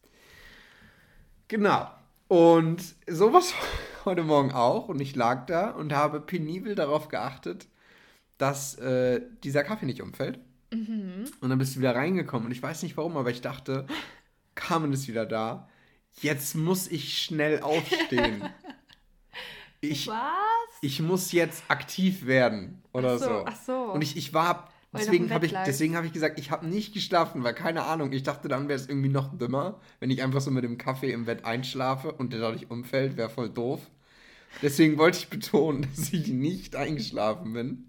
Genau. Und sowas heute Morgen auch. Und ich lag da und habe penibel darauf geachtet, dass dieser Kaffee nicht umfällt. Mhm. Und dann bist du wieder reingekommen. Und ich weiß nicht warum, aber ich dachte, Carmen ist wieder da. Jetzt muss ich schnell aufstehen. Was? Ich muss jetzt aktiv werden oder so. Ach so. Und ich war... Deswegen habe ich gesagt, ich habe nicht geschlafen, weil keine Ahnung, ich dachte, dann wäre es irgendwie noch dümmer, wenn ich einfach so mit dem Kaffee im Bett einschlafe und der dadurch umfällt, wäre voll doof. Deswegen wollte ich betonen, dass ich nicht eingeschlafen bin.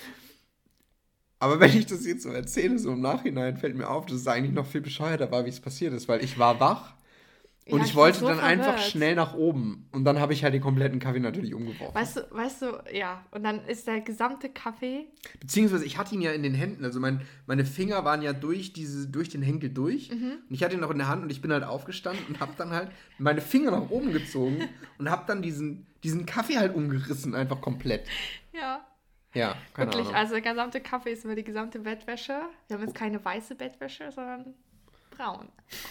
Aber wenn ich das jetzt so erzähle, so im Nachhinein, fällt mir auf, dass es eigentlich noch viel bescheuerter war, wie es passiert ist, weil ich war wach. Und ich wollte dann einfach schnell nach oben. Und dann habe ich halt den kompletten Kaffee natürlich umgeworfen. Weißt du, ja. Und dann ist der gesamte Kaffee... Beziehungsweise ich hatte ihn ja in den Händen. Also meine Finger waren ja durch den Henkel durch. Mhm. Und ich hatte ihn noch in der Hand und ich bin halt aufgestanden und habe dann halt meine Finger nach oben gezogen und habe dann diesen Kaffee halt umgerissen, einfach komplett. Ja. Ja, keine Ahnung. Wirklich, also der gesamte Kaffee ist über die gesamte Bettwäsche. Wir haben jetzt keine weiße Bettwäsche, sondern braun.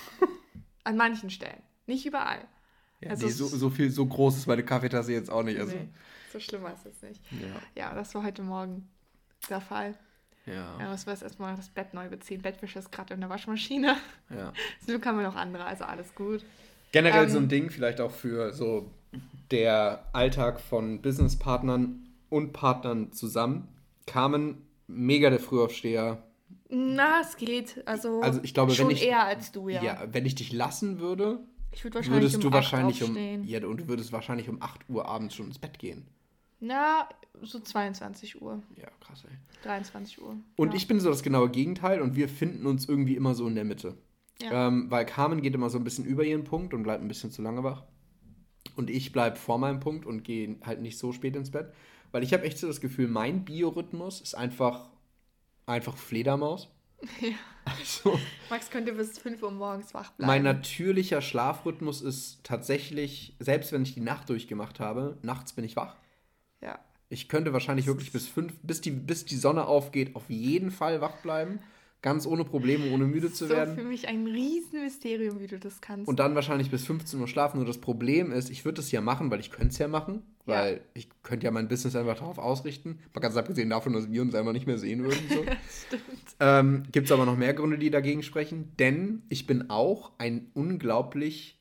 An manchen Stellen. Nicht überall. Ja, also so groß ist meine Kaffeetasse jetzt auch nicht. Also. Nee, so schlimm war es jetzt nicht. Ja, das war heute Morgen der Fall. Ja, müssen wir jetzt erstmal das Bett neu beziehen. Bettwäsche ist gerade in der Waschmaschine. Ja. Zum Glück haben wir noch andere, also alles gut. Generell so ein Ding, vielleicht auch für so der Alltag von Businesspartnern und Partnern zusammen. Carmen, mega der Frühaufsteher. Na, es geht. Also ich glaube, schon eher als du, ja. Ja, wenn ich dich lassen würde, würdest du wahrscheinlich und du würdest wahrscheinlich um 8 Uhr abends schon ins Bett gehen. Na, so 22 Uhr. Ja, krass, ey. 23 Uhr. Und ich bin so das genaue Gegenteil und wir finden uns irgendwie immer so in der Mitte. Ja. Weil Carmen geht immer so ein bisschen über ihren Punkt und bleibt ein bisschen zu lange wach. Und ich bleibe vor meinem Punkt und gehe halt nicht so spät ins Bett. Weil ich habe echt so das Gefühl, mein Biorhythmus ist einfach Fledermaus. Ja. Also, Max könnte bis 5 Uhr morgens wach bleiben. Mein natürlicher Schlafrhythmus ist tatsächlich, selbst wenn ich die Nacht durchgemacht habe, nachts bin ich wach. Ja. Ich könnte wahrscheinlich wirklich bis die Sonne aufgeht, auf jeden Fall wach bleiben. Ganz ohne Probleme, ohne müde zu werden. Das ist für mich ein Riesenmysterium, wie du das kannst. Und dann wahrscheinlich bis 15 Uhr schlafen. Nur das Problem ist, ich würde das ja machen, weil ich könnte es ja machen. Weil ich könnte ja mein Business einfach darauf ausrichten. Mal ganz abgesehen davon, dass wir uns einfach nicht mehr sehen würden. So. Stimmt. Gibt es aber noch mehr Gründe, die dagegen sprechen. Denn ich bin auch ein unglaublich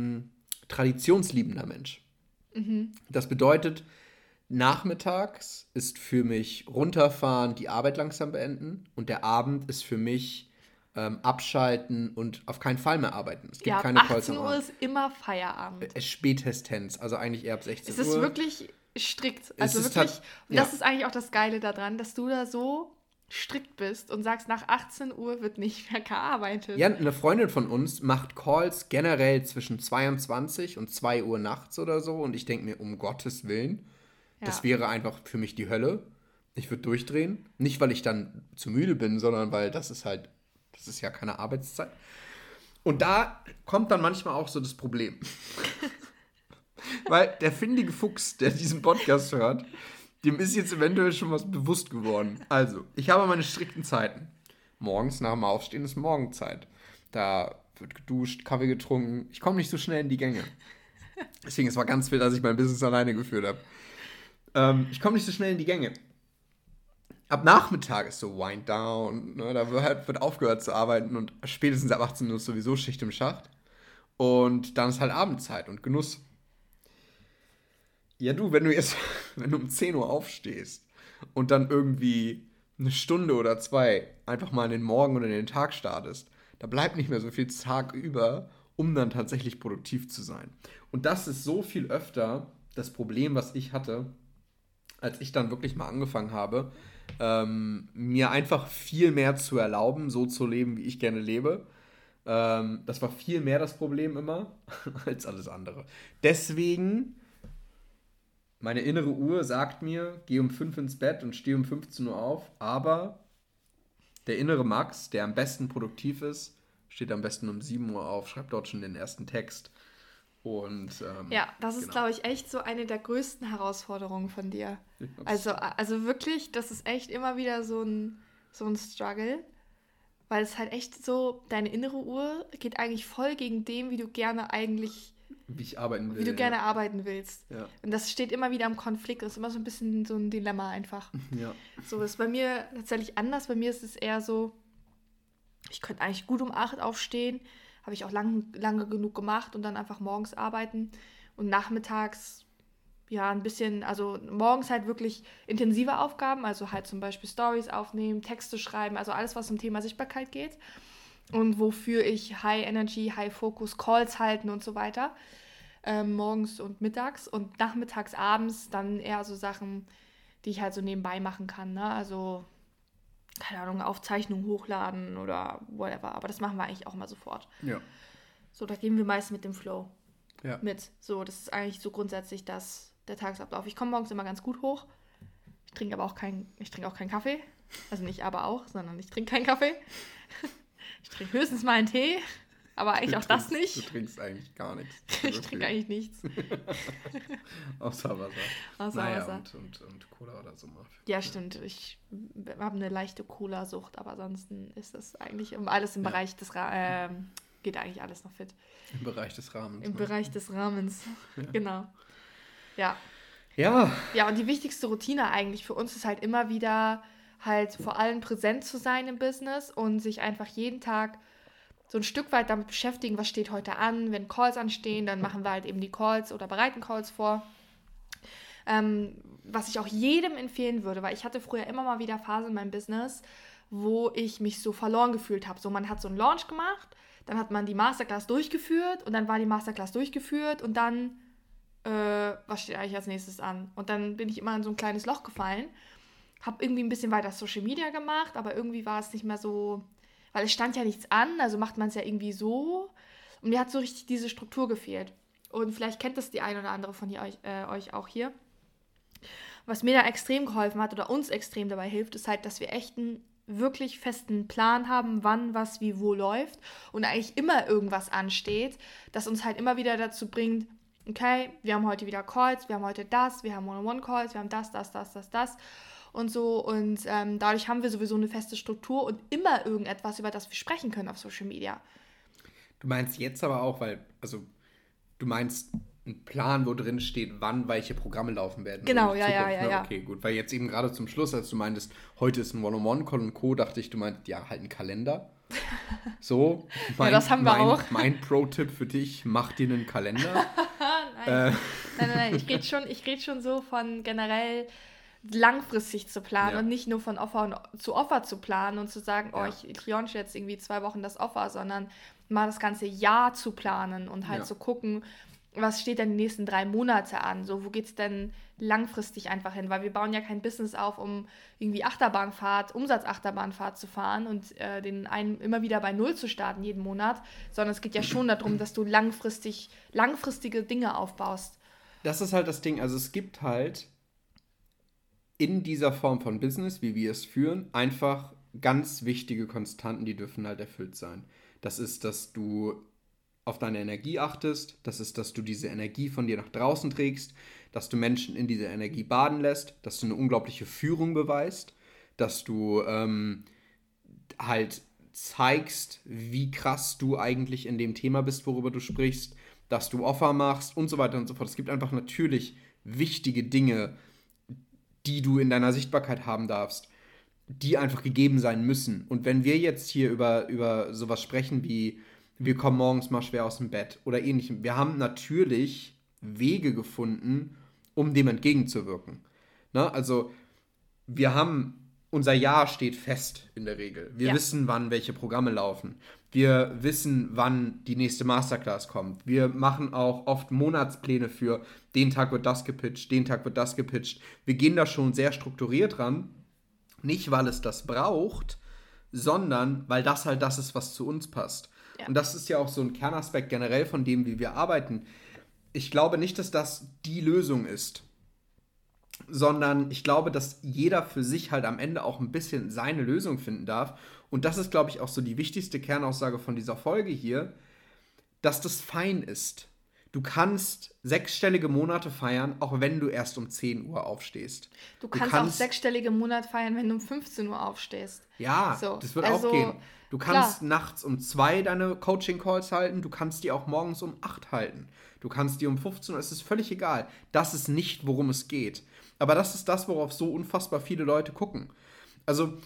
traditionsliebender Mensch. Mhm. Das bedeutet, nachmittags ist für mich runterfahren, die Arbeit langsam beenden. Und der Abend ist für mich abschalten und auf keinen Fall mehr arbeiten. Es gibt keine Calls 18 Uhr ist immer Feierabend. Spätestens, also eigentlich eher ab 16 Uhr. Es ist wirklich strikt. Also wirklich, das ist eigentlich auch das Geile daran, dass du da so strikt bist und sagst, nach 18 Uhr wird nicht mehr gearbeitet. Ja, eine Freundin von uns macht Calls generell zwischen 22 und 2 Uhr nachts oder so. Und ich denke mir, um Gottes Willen, das wäre einfach für mich die Hölle. Ich würde durchdrehen. Nicht, weil ich dann zu müde bin, sondern weil das ist ja keine Arbeitszeit. Und da kommt dann manchmal auch so das Problem. Weil der findige Fuchs, der diesen Podcast hört, dem ist jetzt eventuell schon was bewusst geworden. Also, ich habe meine strikten Zeiten. Morgens nach dem Aufstehen ist Morgenzeit. Da wird geduscht, Kaffee getrunken. Ich komme nicht so schnell in die Gänge. Deswegen, es war ganz wild, dass ich mein Business alleine geführt habe. Ich komme nicht so schnell in die Gänge. Ab Nachmittag ist so Wind Down, ne, da wird aufgehört zu arbeiten und spätestens ab 18 Uhr ist sowieso Schicht im Schacht. Und dann ist halt Abendzeit und Genuss. Ja du, wenn du um 10 Uhr aufstehst und dann irgendwie eine Stunde oder 2 einfach mal in den Morgen oder in den Tag startest, da bleibt nicht mehr so viel Tag über, um dann tatsächlich produktiv zu sein. Und das ist so viel öfter das Problem, was ich hatte, als ich dann wirklich mal angefangen habe, mir einfach viel mehr zu erlauben, so zu leben, wie ich gerne lebe. Das war viel mehr das Problem immer als alles andere. Deswegen, meine innere Uhr sagt mir, geh um 5 ins Bett und steh um 15 Uhr auf, aber der innere Max, der am besten produktiv ist, steht am besten um 7 Uhr auf, schreibt dort schon den ersten Text. Und, ja, das ist, glaube ich, echt so eine der größten Herausforderungen von dir. Also wirklich, das ist echt immer wieder so ein Struggle, weil es halt echt so, deine innere Uhr geht eigentlich voll gegen dem, wie du gerne eigentlich... Wie ich arbeiten will. Wie du gerne arbeiten willst. Ja. Und das steht immer wieder im Konflikt. Das ist immer so ein bisschen so ein Dilemma einfach. Ja. So ist bei mir tatsächlich anders. Bei mir ist es eher so, ich könnte eigentlich gut um 8 aufstehen. Habe ich auch lange genug gemacht und dann einfach morgens arbeiten. Und nachmittags, ja, ein bisschen, also morgens halt wirklich intensive Aufgaben. Also halt zum Beispiel Stories aufnehmen, Texte schreiben. Also alles, was zum Thema Sichtbarkeit geht. Und wofür ich High Energy, High Focus, Calls halten und so weiter. Morgens und mittags. Und nachmittags, abends dann eher so Sachen, die ich halt so nebenbei machen kann. Ne? Also, keine Ahnung, Aufzeichnungen hochladen oder whatever. Aber das machen wir eigentlich auch mal sofort. Ja. So, da gehen wir meist mit dem Flow ja. mit. So, das ist eigentlich so grundsätzlich der Tagesablauf. Ich komme morgens immer ganz gut hoch. Ich trinke auch keinen Kaffee. Also nicht aber auch, sondern ich trinke keinen Kaffee. Ich trinke höchstens mal einen Tee, aber eigentlich das nicht. Du trinkst eigentlich gar nichts. Ich trinke eigentlich nichts. Außer Wasser. Wasser. Und Cola oder so mal. Ja, stimmt. Ich habe eine leichte Cola-Sucht, aber ansonsten ist das eigentlich alles im Bereich des geht eigentlich alles noch fit. Im Bereich des Rahmens. Im Bereich des Rahmens, genau. Ja. Ja. Ja, und die wichtigste Routine eigentlich für uns ist halt immer wieder halt vor allem präsent zu sein im Business und sich einfach jeden Tag so ein Stück weit damit beschäftigen, was steht heute an. Wenn Calls anstehen, dann machen wir halt eben die Calls oder bereiten Calls vor. Was ich auch jedem empfehlen würde, weil ich hatte früher immer mal wieder Phasen in meinem Business, wo ich mich so verloren gefühlt habe. So, man hat so einen Launch gemacht, dann hat man die Masterclass durchgeführt und dann war die Masterclass durchgeführt und dann, was steht eigentlich als nächstes an? Und dann bin ich immer in so ein kleines Loch gefallen. Habe irgendwie ein bisschen weiter Social Media gemacht, aber irgendwie war es nicht mehr so, weil es stand ja nichts an, also macht man es ja irgendwie so. Und mir hat so richtig diese Struktur gefehlt. Und vielleicht kennt das die eine oder andere von euch auch hier. Was mir da extrem geholfen hat oder uns extrem dabei hilft, ist halt, dass wir echt einen wirklich festen Plan haben, wann, was, wie, wo läuft und eigentlich immer irgendwas ansteht, das uns halt immer wieder dazu bringt, okay, wir haben heute wieder Calls, wir haben heute das, wir haben One-on-One-Calls, wir haben das und so und dadurch haben wir sowieso eine feste Struktur und immer irgendetwas, über das wir sprechen können auf Social Media. Du meinst jetzt aber auch, du meinst einen Plan, wo drin steht, wann welche Programme laufen werden. Genau, ja. Okay, gut, weil jetzt eben gerade zum Schluss, als du meintest, heute ist ein One-on-One-Call und Co., dachte ich, du meinst, ja, halt einen Kalender. So, das haben wir auch. Mein Pro-Tipp für dich, mach dir einen Kalender. Nein, ich rede schon so von generell langfristig zu planen und nicht nur von Offer zu Offer zu planen und zu sagen, ich launch jetzt irgendwie 2 Wochen das Offer, sondern mal das ganze Jahr zu planen und halt zu gucken, was steht denn die nächsten 3 Monate an? So, wo geht's denn langfristig einfach hin? Weil wir bauen ja kein Business auf, um irgendwie Umsatz-Achterbahnfahrt zu fahren und den einen immer wieder bei Null zu starten jeden Monat, sondern es geht ja schon darum, dass du langfristige Dinge aufbaust. Das ist halt das Ding. Also es gibt halt in dieser Form von Business, wie wir es führen, einfach ganz wichtige Konstanten, die dürfen halt erfüllt sein. Das ist, dass du auf deine Energie achtest, das ist, dass du diese Energie von dir nach draußen trägst, dass du Menschen in diese Energie baden lässt, dass du eine unglaubliche Führung beweist, dass du halt zeigst, wie krass du eigentlich in dem Thema bist, worüber du sprichst, dass du Offer machst und so weiter und so fort. Es gibt einfach natürlich wichtige Dinge, die du in deiner Sichtbarkeit haben darfst, die einfach gegeben sein müssen. Und wenn wir jetzt hier über sowas sprechen wie wir kommen morgens mal schwer aus dem Bett oder ähnlichem. Wir haben natürlich Wege gefunden, um dem entgegenzuwirken. Ne? Also unser Jahr steht fest in der Regel. Wir wissen, wann welche Programme laufen. Wir wissen, wann die nächste Masterclass kommt. Wir machen auch oft Monatspläne für den Tag wird das gepitcht, den Tag wird das gepitcht. Wir gehen da schon sehr strukturiert ran. Nicht, weil es das braucht, sondern weil das halt das ist, was zu uns passt. Und das ist ja auch so ein Kernaspekt generell von dem, wie wir arbeiten. Ich glaube nicht, dass das die Lösung ist, sondern ich glaube, dass jeder für sich halt am Ende auch ein bisschen seine Lösung finden darf. Und das ist, glaube ich, auch so die wichtigste Kernaussage von dieser Folge hier, dass das fein ist. Du kannst 6-stellige Monate feiern, auch wenn du erst um 10 Uhr aufstehst. Du kannst auch 6-stellige Monate feiern, wenn du um 15 Uhr aufstehst. Ja, so. Das wird auch gehen. Du kannst nachts um 2 deine Coaching-Calls halten, du kannst die auch morgens um 8 halten. Du kannst die um 15 Uhr, es ist völlig egal. Das ist nicht, worum es geht. Aber das ist das, worauf so unfassbar viele Leute gucken. Also,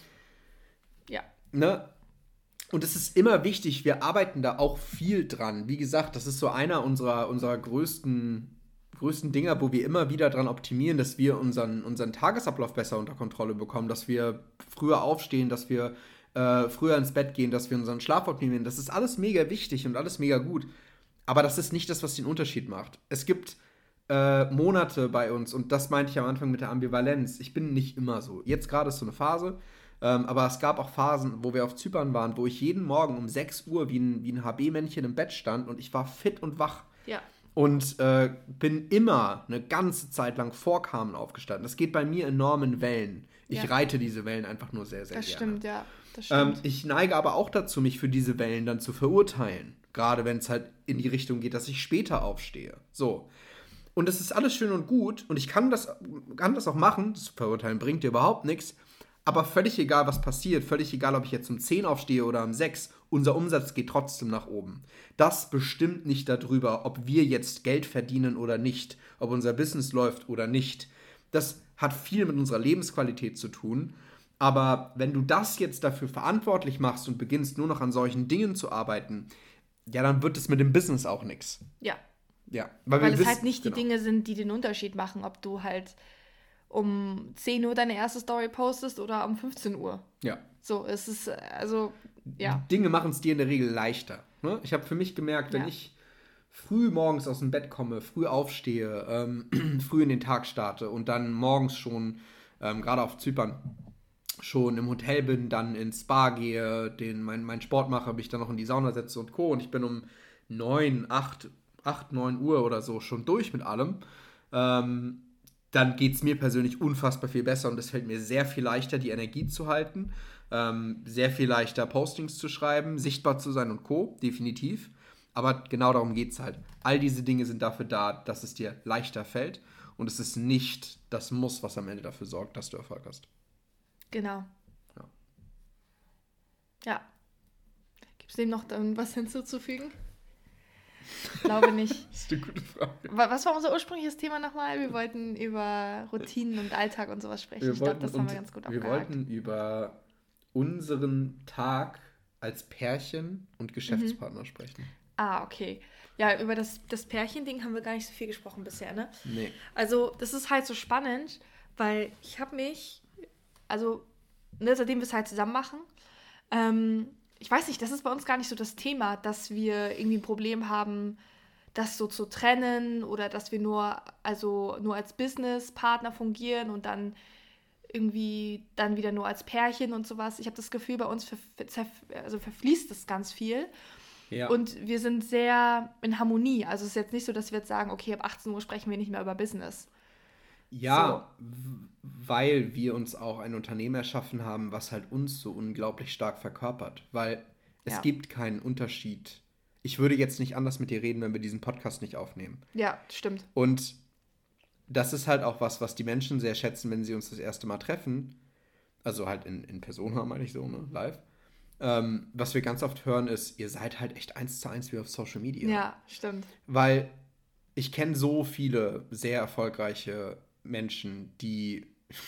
ne? Und es ist immer wichtig, wir arbeiten da auch viel dran. Wie gesagt, das ist so einer unserer größten Dinger, wo wir immer wieder dran optimieren, dass wir unseren Tagesablauf besser unter Kontrolle bekommen, dass wir früher aufstehen, dass wir früher ins Bett gehen, dass wir unseren Schlaf optimieren. Das ist alles mega wichtig und alles mega gut. Aber das ist nicht das, was den Unterschied macht. Es gibt Monate bei uns, und das meinte ich am Anfang mit der Ambivalenz. Ich bin nicht immer so. Jetzt gerade ist so eine Phase, aber es gab auch Phasen, wo wir auf Zypern waren, wo ich jeden Morgen um 6 Uhr wie ein HB-Männchen im Bett stand und ich war fit und wach. Ja. Und bin immer eine ganze Zeit lang vor Carmen aufgestanden. Das geht bei mir enorm in Wellen. Ich reite diese Wellen einfach nur sehr, sehr gerne. Das stimmt, ja. Das stimmt. Ich neige aber auch dazu, mich für diese Wellen dann zu verurteilen. Gerade wenn es halt in die Richtung geht, dass ich später aufstehe. So. Und das ist alles schön und gut. Und ich kann das auch machen. Das Verurteilen bringt dir überhaupt nichts. Aber völlig egal, was passiert, völlig egal, ob ich jetzt um 10 aufstehe oder um 6, unser Umsatz geht trotzdem nach oben. Das bestimmt nicht darüber, ob wir jetzt Geld verdienen oder nicht, ob unser Business läuft oder nicht. Das hat viel mit unserer Lebensqualität zu tun. Aber wenn du das jetzt dafür verantwortlich machst und beginnst nur noch an solchen Dingen zu arbeiten, ja, dann wird es mit dem Business auch nichts. Ja. Ja. Weil es halt nicht die Dinge sind, die den Unterschied machen, ob du halt um 10 Uhr deine erste Story postest oder um 15 Uhr. Ja. So, es ist, also, ja. Dinge machen es dir in der Regel leichter. Ne? Ich habe für mich gemerkt, wenn ich früh morgens aus dem Bett komme, früh aufstehe, früh in den Tag starte und dann morgens schon, gerade auf Zypern, schon im Hotel bin, dann ins Spa gehe, meinen Sport mache, mich dann noch in die Sauna setze und Co. Und ich bin um 9 Uhr oder so schon durch mit allem. Dann geht es mir persönlich unfassbar viel besser und es fällt mir sehr viel leichter, die Energie zu halten, sehr viel leichter Postings zu schreiben, sichtbar zu sein und Co., definitiv. Aber genau darum geht es halt. All diese Dinge sind dafür da, dass es dir leichter fällt und es ist nicht das Muss, was am Ende dafür sorgt, dass du Erfolg hast. Genau. Ja. Gibt es dem noch was hinzuzufügen? Ich glaube nicht. Das ist eine gute Frage. Was war unser ursprüngliches Thema nochmal? Wir wollten über Routinen und Alltag und sowas sprechen. Ich glaube, das haben wir ganz gut abgehakt. Wir wollten über unseren Tag als Pärchen und Geschäftspartner sprechen. Ah, okay. Ja, über das Pärchen-Ding haben wir gar nicht so viel gesprochen bisher, ne? Nee. Also, das ist halt so spannend, weil ich habe mich, also, ne, seitdem wir es halt zusammen machen, ich weiß nicht, das ist bei uns gar nicht so das Thema, dass wir irgendwie ein Problem haben, das so zu trennen oder dass wir nur als Businesspartner fungieren und dann irgendwie dann wieder nur als Pärchen und sowas. Ich habe das Gefühl, bei uns verfließt das ganz viel. Ja. Und wir sind sehr in Harmonie. Also es ist jetzt nicht so, dass wir jetzt sagen, okay, ab 18 Uhr sprechen wir nicht mehr über Business. Ja, so. Weil wir uns auch ein Unternehmen erschaffen haben, was halt uns so unglaublich stark verkörpert. Weil es gibt keinen Unterschied. Ich würde jetzt nicht anders mit dir reden, wenn wir diesen Podcast nicht aufnehmen. Ja, stimmt. Und das ist halt auch was die Menschen sehr schätzen, wenn sie uns das erste Mal treffen. Also halt in Persona, meine ich so, ne, live. Was wir ganz oft hören ist, ihr seid halt echt 1:1 wie auf Social Media. Ja, stimmt. Weil ich kenne so viele sehr erfolgreiche Menschen, die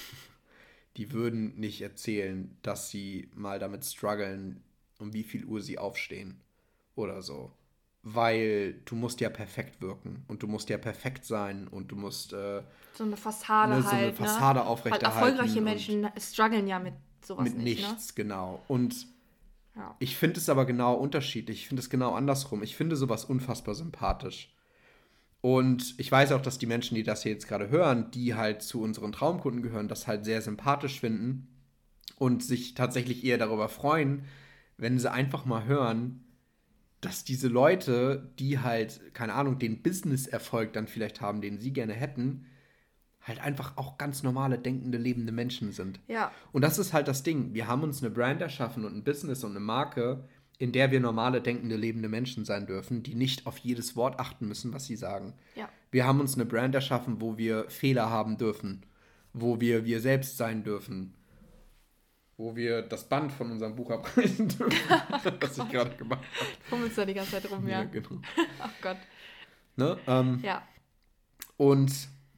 würden nicht erzählen, dass sie mal damit strugglen, um wie viel Uhr sie aufstehen oder so. Weil du musst ja perfekt wirken und du musst ja perfekt sein und du musst so eine Fassade so eine Fassade aufrechterhalten. Weil erfolgreiche Menschen strugglen ja mit sowas mit nicht, nichts, ne? Genau. Und ich finde es aber genau unterschiedlich. Ich finde es genau andersrum. Ich finde sowas unfassbar sympathisch. Und ich weiß auch, dass die Menschen, die das hier jetzt gerade hören, die halt zu unseren Traumkunden gehören, das halt sehr sympathisch finden und sich tatsächlich eher darüber freuen, wenn sie einfach mal hören, dass diese Leute, die halt, keine Ahnung, den Business-Erfolg dann vielleicht haben, den sie gerne hätten, halt einfach auch ganz normale, denkende, lebende Menschen sind. Ja. Und das ist halt das Ding. Wir haben uns eine Brand erschaffen und ein Business und eine Marke, in der wir normale, denkende, lebende Menschen sein dürfen, die nicht auf jedes Wort achten müssen, was sie sagen. Ja. Wir haben uns eine Brand erschaffen, wo wir Fehler haben dürfen, wo wir selbst sein dürfen, wo wir das Band von unserem Buch abreißen dürfen, was ich gerade gemacht habe. Fummelst da die ganze Zeit rum, ja. Ja, genau. Ach Gott. Ne? Ja. Und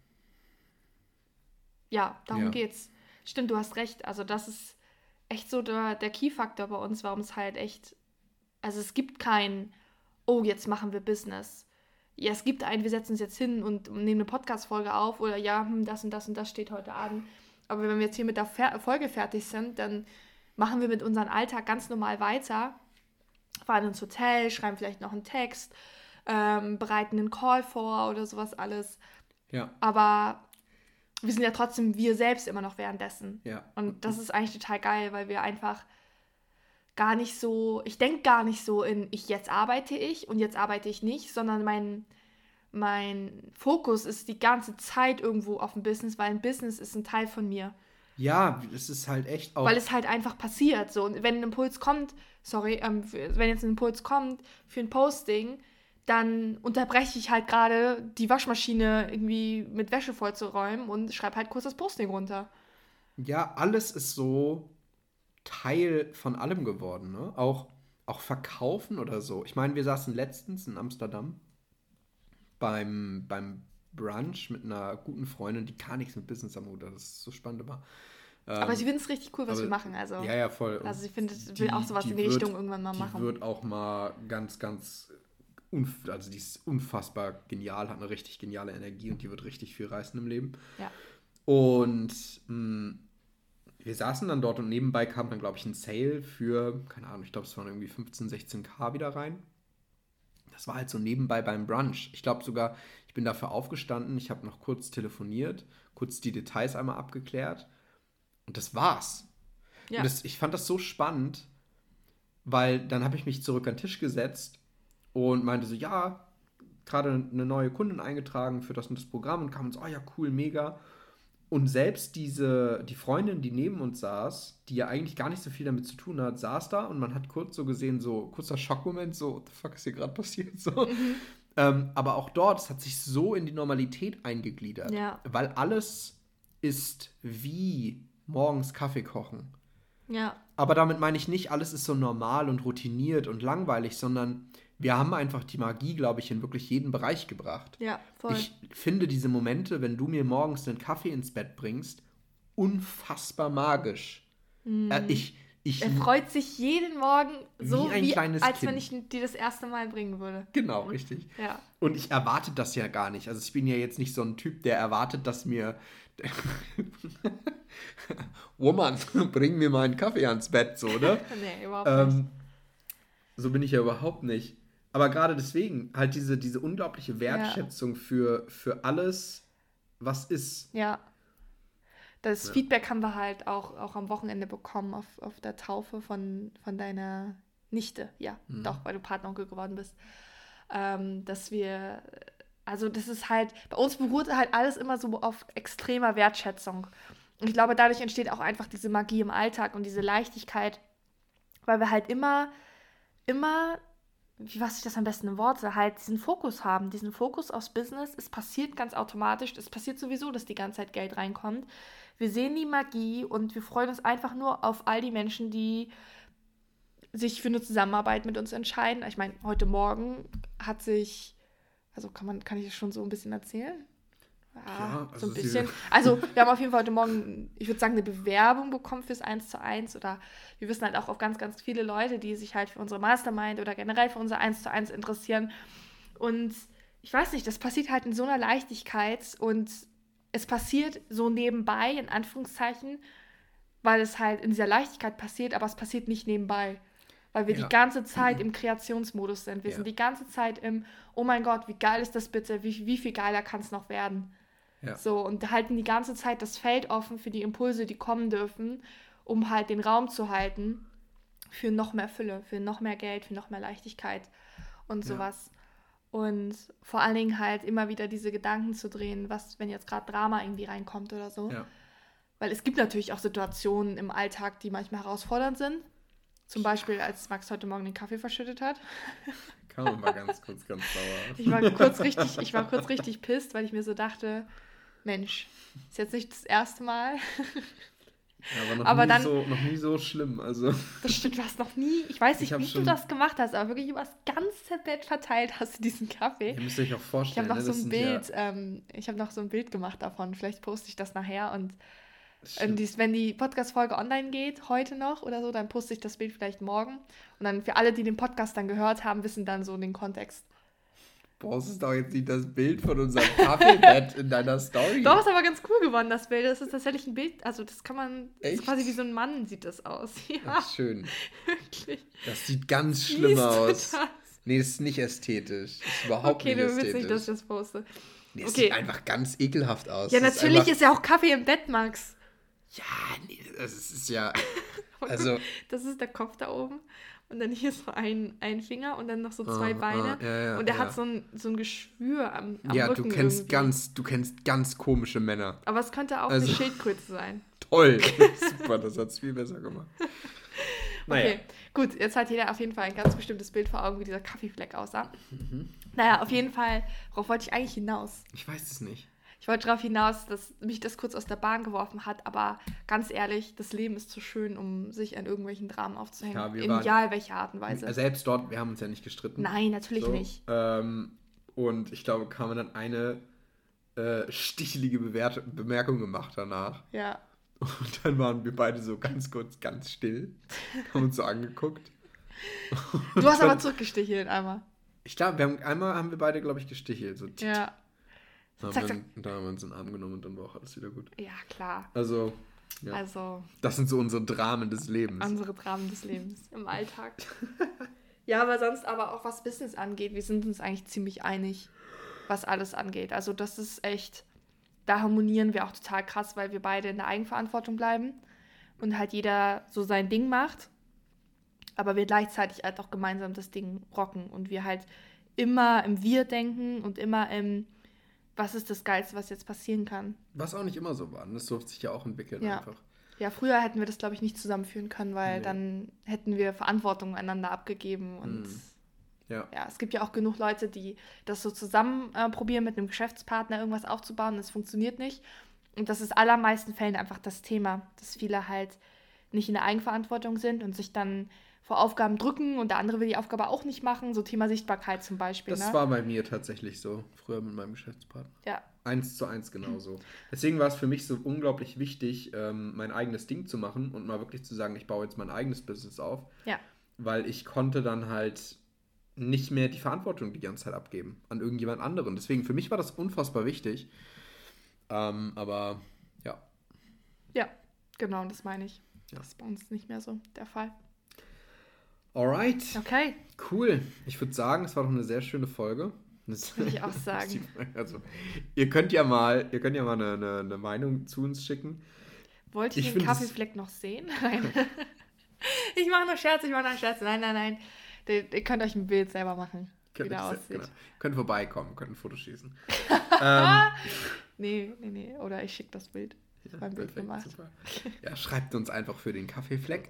ja, darum geht's. Stimmt, du hast recht. Also das ist echt so der Key-Faktor bei uns, warum es halt echt, also es gibt kein, oh, jetzt machen wir Business. Ja, es gibt einen, wir setzen uns jetzt hin und nehmen eine Podcast-Folge auf oder ja, das und das und das steht heute an. Aber wenn wir jetzt hier mit der Folge fertig sind, dann machen wir mit unserem Alltag ganz normal weiter, fahren ins Hotel, schreiben vielleicht noch einen Text, bereiten einen Call vor oder sowas alles. Ja. Aber wir sind ja trotzdem wir selbst immer noch währenddessen. Ja. Und das ist eigentlich total geil, weil wir einfach gar nicht so, ich denke gar nicht so in jetzt arbeite ich und jetzt arbeite ich nicht, sondern mein Fokus ist die ganze Zeit irgendwo auf dem Business, weil ein Business ist ein Teil von mir. Ja, es ist halt echt auch... Weil es halt einfach passiert. So. Und wenn ein Impuls kommt, wenn jetzt ein Impuls kommt für ein Posting, dann unterbreche ich halt gerade die Waschmaschine irgendwie mit Wäsche vollzuräumen und schreibe halt kurz das Posting runter. Ja, alles ist so Teil von allem geworden, ne? Auch Verkaufen oder so. Ich meine, wir saßen letztens in Amsterdam beim Brunch mit einer guten Freundin, die gar nichts mit Business am Hut hat. Das ist so spannend immer. Aber sie findet es richtig cool, was wir machen. Also, ja, voll. Also sie will auch sowas in die Richtung irgendwann mal machen. Die wird auch mal ganz, ganz, also die ist unfassbar genial, hat eine richtig geniale Energie und die wird richtig viel reißen im Leben. Ja. Und wir saßen dann dort und nebenbei kam dann, glaube ich, ein Sale für, keine Ahnung, ich glaube, es waren irgendwie 15, 16k wieder rein. Das war halt so nebenbei beim Brunch. Ich glaube sogar, ich bin dafür aufgestanden, ich habe noch kurz telefoniert, kurz die Details einmal abgeklärt und das war's. Ja. Und ich fand das so spannend, weil dann habe ich mich zurück an den Tisch gesetzt und meinte so, ja, gerade eine neue Kundin eingetragen für das und das Programm und kam uns, oh ja, cool, mega. Und selbst die Freundin, die neben uns saß, die ja eigentlich gar nicht so viel damit zu tun hat, saß da und man hat kurz so gesehen, so kurzer Schockmoment, so, what the fuck ist hier gerade passiert? So. Aber auch dort, es hat sich so in die Normalität eingegliedert, weil alles ist wie morgens Kaffee kochen. Ja. Aber damit meine ich nicht, alles ist so normal und routiniert und langweilig, sondern wir haben einfach die Magie, glaube ich, in wirklich jeden Bereich gebracht. Ja, voll. Ich finde diese Momente, wenn du mir morgens einen Kaffee ins Bett bringst, unfassbar magisch. Er freut sich jeden Morgen so, wie ein kleines als Kind. Wenn ich dir das erste Mal bringen würde. Genau, richtig. Ja. Und ich erwarte das ja gar nicht. Also ich bin ja jetzt nicht so ein Typ, der erwartet, dass mir Woman, bring mir mal einen Kaffee ans Bett, so, ne? Nee, überhaupt nicht. So bin ich ja überhaupt nicht. Aber gerade deswegen halt diese unglaubliche Wertschätzung für alles, was ist. Ja. Das Feedback haben wir halt auch am Wochenende bekommen auf der Taufe von deiner Nichte. Ja, doch, weil du Patenonkel geworden bist. Dass wir, also das ist halt, bei uns beruht halt alles immer so auf extremer Wertschätzung. Und ich glaube, dadurch entsteht auch einfach diese Magie im Alltag und diese Leichtigkeit, weil wir halt immer, wie fasse ich das am besten in Worte, halt diesen Fokus haben, diesen Fokus aufs Business. Es passiert ganz automatisch, es passiert sowieso, dass die ganze Zeit Geld reinkommt. Wir sehen die Magie und wir freuen uns einfach nur auf all die Menschen, die sich für eine Zusammenarbeit mit uns entscheiden. Ich meine, heute Morgen hat sich, also kann ich das schon so ein bisschen erzählen? Ja, so ein bisschen. Also wir haben auf jeden Fall heute Morgen, ich würde sagen, eine Bewerbung bekommen fürs 1:1 oder wir wissen halt auch auf ganz, ganz viele Leute, die sich halt für unsere Mastermind oder generell für unser 1:1 interessieren. Und ich weiß nicht, das passiert halt in so einer Leichtigkeit und es passiert so nebenbei, in Anführungszeichen, weil es halt in dieser Leichtigkeit passiert, aber es passiert nicht nebenbei. Weil wir die ganze Zeit im Kreationsmodus sind. Wir sind die ganze Zeit im, oh mein Gott, wie geil ist das bitte, wie viel geiler kann es noch werden. Ja. So, und halten die ganze Zeit das Feld offen für die Impulse, die kommen dürfen, um halt den Raum zu halten für noch mehr Fülle, für noch mehr Geld, für noch mehr Leichtigkeit. und sowas. Und vor allen Dingen halt immer wieder diese Gedanken zu drehen, was, wenn jetzt gerade Drama irgendwie reinkommt oder so. Ja. Weil es gibt natürlich auch Situationen im Alltag, die manchmal herausfordernd sind. Zum Beispiel, als Max heute Morgen den Kaffee verschüttet hat. Kann man mal ganz sauer. Ich war kurz richtig pisst, weil ich mir so dachte, Mensch, ist jetzt nicht das erste Mal. Ja, aber noch nie so schlimm. Also. Das stimmt, du hast noch nie, ich weiß nicht, wie du das gemacht hast, aber wirklich über das ganze Bett verteilt hast du diesen Kaffee. Ihr müsst euch auch vorstellen. Ich habe noch so ein Bild gemacht davon, vielleicht poste ich das nachher und wenn die Podcast-Folge online geht, heute noch oder so, dann poste ich das Bild vielleicht morgen und dann für alle, die den Podcast dann gehört haben, wissen dann so den Kontext. Brauchst du doch jetzt nicht das Bild von unserem Kaffeebett in deiner Story. Doch, ist aber ganz cool geworden, das Bild. Das ist tatsächlich ein Bild, also das kann man, das ist quasi wie so ein Mann sieht das aus. Ja. Ach, schön. Wirklich. Das sieht ganz schlimm aus. Nee, das ist nicht ästhetisch. Das ist überhaupt nicht ästhetisch. Okay, du willst nicht, dass ich das poste. Nee, es sieht einfach ganz ekelhaft aus. Ja, natürlich ist ja auch Kaffee im Bett, Max. Ja, nee, das ist ja, also... Das ist der Kopf da oben. Und dann hier so ein Finger und dann noch so zwei Beine. Ja, und er hat so ein Geschwür am ja, Rücken. Ja, du kennst ganz komische Männer. Aber es könnte auch eine Schildkröte sein. Toll. Super, das hat es viel besser gemacht. Okay, gut. Jetzt hat jeder auf jeden Fall ein ganz bestimmtes Bild vor Augen, wie dieser Kaffeefleck aussah. Naja, auf jeden Fall, worauf wollte ich eigentlich hinaus? Ich weiß es nicht. Ich wollte darauf hinaus, dass mich das kurz aus der Bahn geworfen hat, aber ganz ehrlich, das Leben ist zu schön, um sich an irgendwelchen Dramen aufzuhängen. Ja, egal welche Art und Weise. Selbst dort, wir haben uns ja nicht gestritten. Nein, natürlich nicht. Und ich glaube, kam dann eine stichelige Bemerkung gemacht danach. Ja. Und dann waren wir beide so ganz kurz ganz still, haben uns so angeguckt. Du hast aber zurückgestichelt einmal. Ich glaube, einmal haben wir beide, glaube ich, gestichelt. So ja. Da haben wir uns in den Arm genommen und dann war auch alles wieder gut. Ja, klar. Also, das sind so unsere Dramen des Lebens. Unsere Dramen des Lebens im Alltag. Ja, aber sonst aber auch was Business angeht, wir sind uns eigentlich ziemlich einig, was alles angeht. Also das ist echt, da harmonieren wir auch total krass, weil wir beide in der Eigenverantwortung bleiben und halt jeder so sein Ding macht, aber wir gleichzeitig halt auch gemeinsam das Ding rocken und wir halt immer im Wir denken und immer im was ist das Geilste, was jetzt passieren kann. Was auch nicht immer so war. Das durfte sich ja auch entwickeln einfach. Ja, früher hätten wir das, glaube ich, nicht zusammenführen können, weil dann hätten wir Verantwortung einander abgegeben. Und ja, es gibt ja auch genug Leute, die das so zusammen probieren, mit einem Geschäftspartner irgendwas aufzubauen. Das funktioniert nicht. Und das ist in allermeisten Fällen einfach das Thema, dass viele halt nicht in der Eigenverantwortung sind und sich dann vor Aufgaben drücken und der andere will die Aufgabe auch nicht machen. So Thema Sichtbarkeit zum Beispiel. Das war bei mir tatsächlich so, früher mit meinem Geschäftspartner. Ja. 1:1 genauso. Deswegen war es für mich so unglaublich wichtig, mein eigenes Ding zu machen und mal wirklich zu sagen, ich baue jetzt mein eigenes Business auf. Ja. Weil ich konnte dann halt nicht mehr die Verantwortung die ganze Zeit abgeben an irgendjemand anderen. Deswegen, für mich war das unfassbar wichtig. Aber ja. Ja, genau, das meine ich. Ja. Das ist bei uns nicht mehr so der Fall. Alright. Okay. Cool. Ich würde sagen, es war doch eine sehr schöne Folge. Das würde ich auch sagen. Also, ihr könnt ja mal eine Meinung zu uns schicken. Wollt ihr den Kaffeefleck noch sehen? Nein. Ich mache nur Scherz. Nein. Ihr könnt euch ein Bild selber machen, wie der aussieht. Genau. Könnt vorbeikommen, könnt ein Foto schießen. Nee. Oder ich schicke das Bild. Ja, beim Bild gemacht. Super. Ja, schreibt uns einfach für den Kaffeefleck.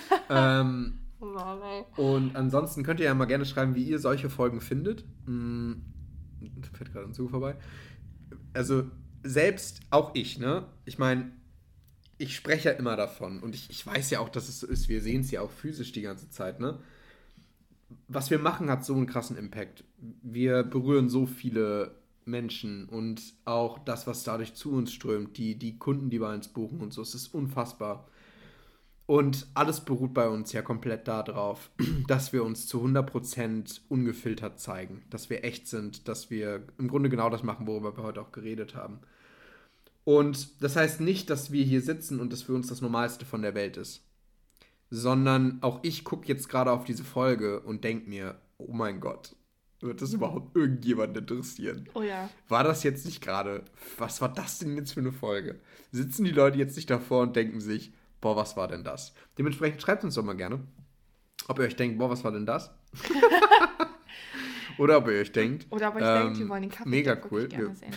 Und ansonsten könnt ihr ja mal gerne schreiben, wie ihr solche Folgen findet. Da fährt gerade ein Zug vorbei. Also selbst auch ich, ne? Ich meine, ich spreche ja immer davon und ich weiß ja auch, dass es so ist. Wir sehen es ja auch physisch die ganze Zeit, ne? Was wir machen, hat so einen krassen Impact. Wir berühren so viele Menschen und auch das, was dadurch zu uns strömt, die Kunden, die bei uns buchen und so, es ist unfassbar. Und alles beruht bei uns ja komplett darauf, dass wir uns zu 100% ungefiltert zeigen, dass wir echt sind, dass wir im Grunde genau das machen, worüber wir heute auch geredet haben. Und das heißt nicht, dass wir hier sitzen und das für uns das Normalste von der Welt ist, sondern auch ich gucke jetzt gerade auf diese Folge und denke mir, oh mein Gott, wird das überhaupt irgendjemand interessieren? Oh ja. War das jetzt nicht gerade, was war das denn jetzt für eine Folge? Sitzen die Leute jetzt nicht davor und denken sich, boah, was war denn das? Dementsprechend schreibt uns doch mal gerne, ob ihr euch denkt, boah, was war denn das? Oder ob ihr euch denkt. Oder ob ihr euch denkt, wir wollen den Kaffeefleck mega cool. gerne sehen.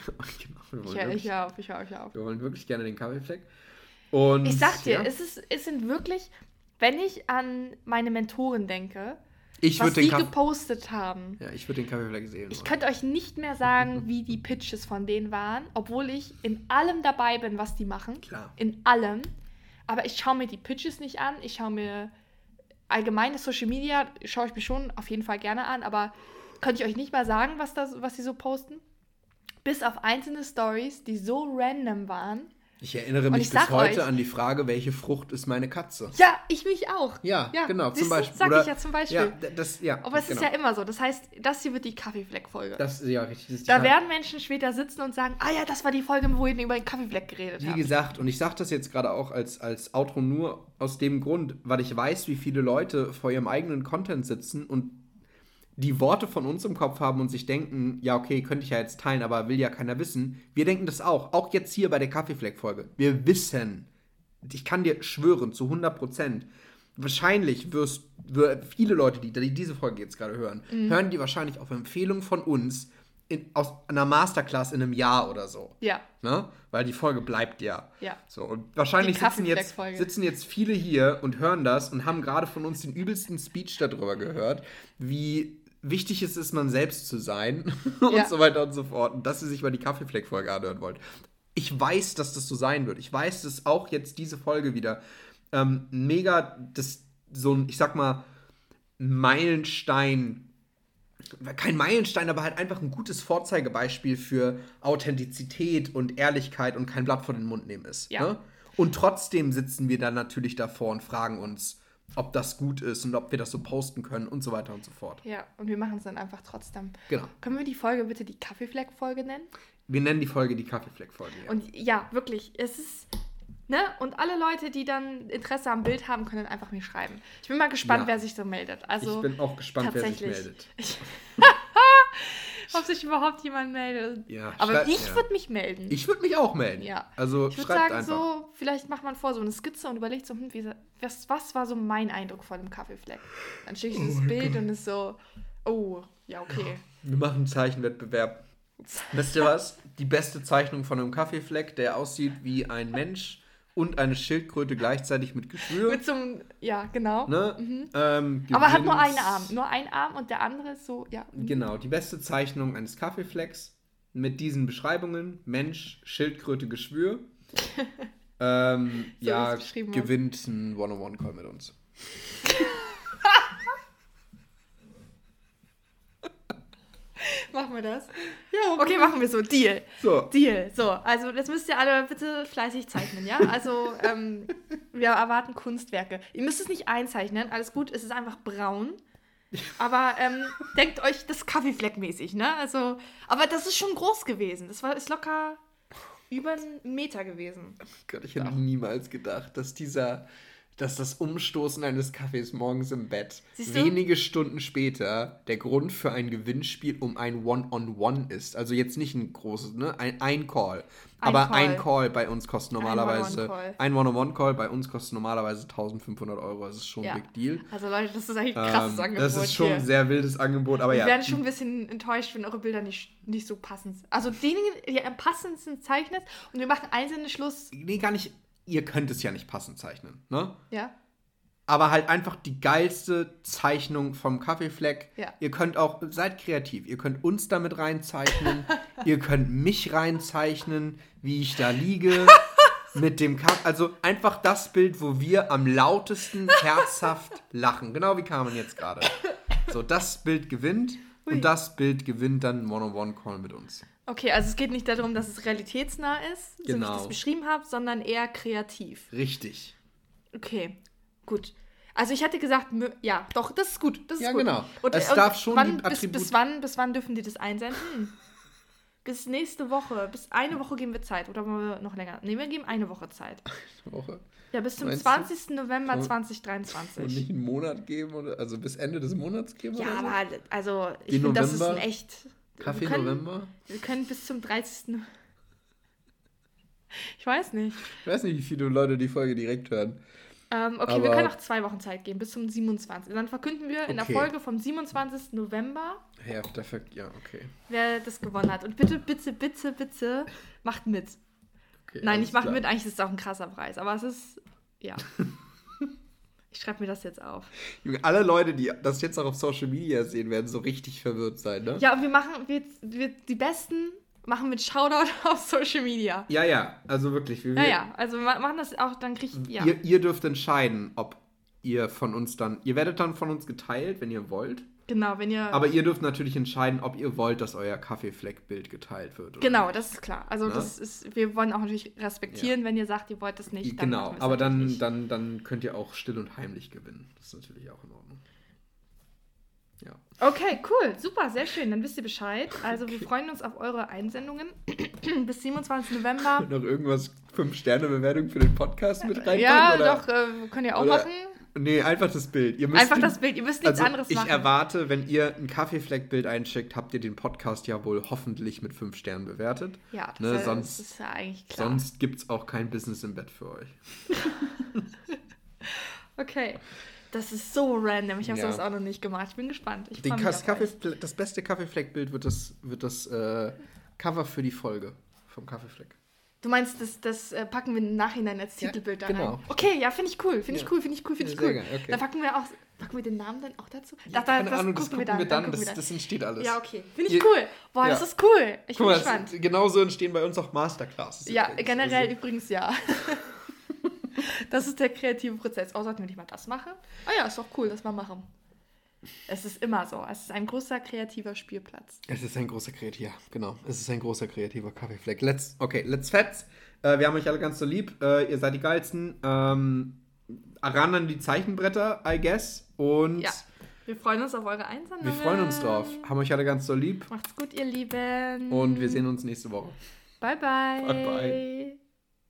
Ich auch. Wir wollen wirklich gerne den Kaffeefleck. Und, ich sag dir, es sind wirklich, wenn ich an meine Mentoren denke, was die gepostet haben. Ja, ich würde den Kaffeefleck sehen. Ich könnte euch nicht mehr sagen, wie die Pitches von denen waren, obwohl ich in allem dabei bin, was die machen. Klar. In allem. Aber ich schaue mir die Pitches nicht an. Ich schaue mir allgemeine Social Media, schaue ich mir schon auf jeden Fall gerne an, aber könnte ich euch nicht mal sagen, was sie so posten. Bis auf einzelne Stories, die so random waren. Ich erinnere mich bis heute an die Frage, welche Frucht ist meine Katze? Ja, ich mich auch. Ja, genau, zum Beispiel. Sag ich ja zum Beispiel. Ja, aber es ist ja immer so. Das heißt, das hier wird die Kaffeefleck-Folge. Das ist ja richtig. Da werden Menschen später sitzen und sagen, ja, das war die Folge, wo ihr über den Kaffeefleck geredet habt. Wie gesagt, und ich sage das jetzt gerade auch als Outro nur aus dem Grund, weil ich weiß, wie viele Leute vor ihrem eigenen Content sitzen und die Worte von uns im Kopf haben und sich denken, ja, okay, könnte ich ja jetzt teilen, aber will ja keiner wissen. Wir denken das auch jetzt hier bei der Kaffeefleck-Folge. Wir wissen, ich kann dir schwören, zu 100%, wahrscheinlich viele Leute, die diese Folge jetzt gerade hören, hören die wahrscheinlich auf Empfehlung von uns aus einer Masterclass in einem Jahr oder so. Ja. Ne? Weil die Folge bleibt ja. Ja. So, und wahrscheinlich sitzen jetzt viele hier und hören das und haben gerade von uns den übelsten Speech darüber gehört, wie wichtig es ist, man selbst zu sein und so weiter und so fort. Und dass sie sich mal die Kaffeefleck-Folge anhören wollt. Ich weiß, dass das so sein wird. Ich weiß, dass auch jetzt diese Folge wieder mega so ein, ich sag mal, Meilenstein, kein Meilenstein, aber halt einfach ein gutes Vorzeigebeispiel für Authentizität und Ehrlichkeit und kein Blatt vor den Mund nehmen ist. Ja. Ne? Und trotzdem sitzen wir dann natürlich davor und fragen uns, ob das gut ist und ob wir das so posten können und so weiter und so fort. Ja, und wir machen es dann einfach trotzdem. Genau. Können wir die Folge bitte die Kaffeefleck-Folge nennen? Wir nennen die Folge die Kaffeefleck-Folge, ja. Und ja, wirklich, es ist, ne? Und alle Leute, die dann Interesse am Bild haben, können einfach mir schreiben. Ich bin mal gespannt, wer sich so meldet. Also, ich bin auch gespannt, wer sich meldet. Ob sich überhaupt jemand meldet. Ja, aber ich würde mich melden. Ich würde mich auch melden. Ja. Also ich würde sagen, einfach. So, vielleicht macht man vor so eine Skizze und überlegt so, was war so mein Eindruck vor dem Kaffeefleck? Dann schicke ich das Bild und ist so, ja, okay. Wir machen einen Zeichenwettbewerb. Wisst ihr was? Die beste Zeichnung von einem Kaffeefleck, der aussieht wie ein Mensch und eine Schildkröte gleichzeitig mit Geschwür. Mit so einem, ja, genau. Ne? Aber hat nur einen Arm. Nur ein Arm und der andere ist so, ja. Genau, die beste Zeichnung eines Kaffeeflecks mit diesen Beschreibungen: Mensch, Schildkröte, Geschwür. Gewinnt ein One-on-One-Call mit uns. Machen wir das? Ja. Okay, machen wir so. Deal. So. Deal. So, also jetzt müsst ihr alle bitte fleißig zeichnen, ja? Also, wir erwarten Kunstwerke. Ihr müsst es nicht einzeichnen, alles gut, es ist einfach braun. Aber denkt euch, das ist Kaffeefleckmäßig, ne? Also, aber das ist schon groß gewesen. Das ist locker über 1 Meter gewesen. Oh Gott, ich hätte niemals gedacht, dass das Umstoßen eines Kaffees morgens im Bett wenige Stunden später der Grund für ein Gewinnspiel um ein One-on-One ist. Also jetzt nicht ein großes, ne? Ein Call. Ein Call bei uns kostet normalerweise, ein One-on-One-Call bei uns kostet normalerweise 1.500 €. Das ist schon ein Big Deal. Also Leute, das ist eigentlich ein krasses Angebot. Das ist schon ein sehr wildes Angebot, aber wir werden schon ein bisschen enttäuscht, wenn eure Bilder nicht so passend sind. Also diejenigen, die am passendsten zeichnet und wir machen einzelne Schluss. Nee, gar nicht. Ihr könnt es ja nicht passend zeichnen, ne? Ja. Aber halt einfach die geilste Zeichnung vom Kaffeefleck. Ja. Ihr könnt auch, seid kreativ, ihr könnt uns damit reinzeichnen, ihr könnt mich reinzeichnen, wie ich da liege, mit dem Kaffee. Also einfach das Bild, wo wir am lautesten herzhaft lachen. Genau wie Carmen jetzt gerade. So, das Bild gewinnt und das Bild gewinnt dann One-on-One-Call mit uns. Okay, also es geht nicht darum, dass es realitätsnah ist, so wie ich das beschrieben habe, sondern eher kreativ. Richtig. Okay, gut. Also ich hatte gesagt, ja, doch, das ist gut. Das ist gut. Genau. Und es darf schon bis wann dürfen die das einsenden? Bis nächste Woche. Bis eine Woche geben wir Zeit. Oder wollen wir noch länger? Nee, wir geben eine Woche Zeit. Eine Woche? Ja, bis zum 20. November 2023. Und nicht einen Monat geben? Also bis Ende des Monats geben? Ja, oder so? Aber also ich finde, das ist ein echt... November? Wir können bis zum 30. Ich weiß nicht. Ich weiß nicht, wie viele Leute die Folge direkt hören. Okay, wir können noch 2 Wochen Zeit geben, bis zum 27. Dann verkünden wir in der Folge vom 27. November, ja, okay. Wer das gewonnen hat. Und bitte, bitte, bitte, bitte macht mit. Okay, nein, ich mache mit, eigentlich ist es auch ein krasser Preis, aber es ist, ja. Ich schreibe mir das jetzt auf. Junge, alle Leute, die das jetzt auch auf Social Media sehen, werden so richtig verwirrt sein, ne? Ja, und wir die Besten machen mit Shoutout auf Social Media. Ja, also wirklich. Also wir machen das auch, dann ja. Ihr dürft entscheiden, ob ihr ihr werdet dann von uns geteilt, wenn ihr wollt. Genau, aber ihr dürft natürlich entscheiden, ob ihr wollt, dass euer Kaffeefleckbild geteilt wird. Oder genau, nicht. das ist klar. Also wir wollen auch natürlich respektieren, wenn ihr sagt, ihr wollt das nicht. Genau, aber dann könnt ihr auch still und heimlich gewinnen. Das ist natürlich auch in Ordnung. Ja. Okay, cool, super, sehr schön. Dann wisst ihr Bescheid. Also wir freuen uns auf eure Einsendungen bis 27. November. Noch irgendwas 5-Sterne-Bewertung für den Podcast mit reinpacken? Ja, doch, könnt ihr auch machen. Nee, einfach das Bild. Ihr müsst nichts anderes machen. Ich erwarte, wenn ihr ein Kaffeefleckbild einschickt, habt ihr den Podcast ja wohl hoffentlich mit 5 Sternen bewertet. Ja, das ist ja eigentlich klar. Sonst gibt's auch kein Business im Bett für euch. Okay. Das ist so random. Ich habe sowas auch noch nicht gemacht. Ich bin gespannt. Das beste Kaffeefleckbild wird das Cover für die Folge vom Kaffeefleck. Du meinst, das packen wir im Nachhinein als Titelbild da rein? Genau. Okay, ja, finde ich cool. Finde ich cool. Geil, okay. Dann packen wir den Namen dann auch dazu? Keine Ahnung, das gucken wir dann. Das entsteht alles. Ja, okay. Finde ich cool. Boah, das ist cool. Ich bin gespannt. Genauso entstehen bei uns auch Masterclasses. Ja, generell übrigens ja. Das ist der kreative Prozess. Sollten wir nicht mal das machen? Ja, ist doch cool, das mal machen. Es ist immer so. Es ist ein großer kreativer Spielplatz. Es ist ein großer kreativer Kaffeefleck. Let's fetz. Wir haben euch alle ganz so lieb. Ihr seid die Geilsten. Ran an die Zeichenbretter, I guess. Und ja, wir freuen uns auf eure Einsendungen. Wir freuen uns drauf. Haben euch alle ganz so lieb. Macht's gut, ihr Lieben. Und wir sehen uns nächste Woche. Bye, bye. Bye, bye.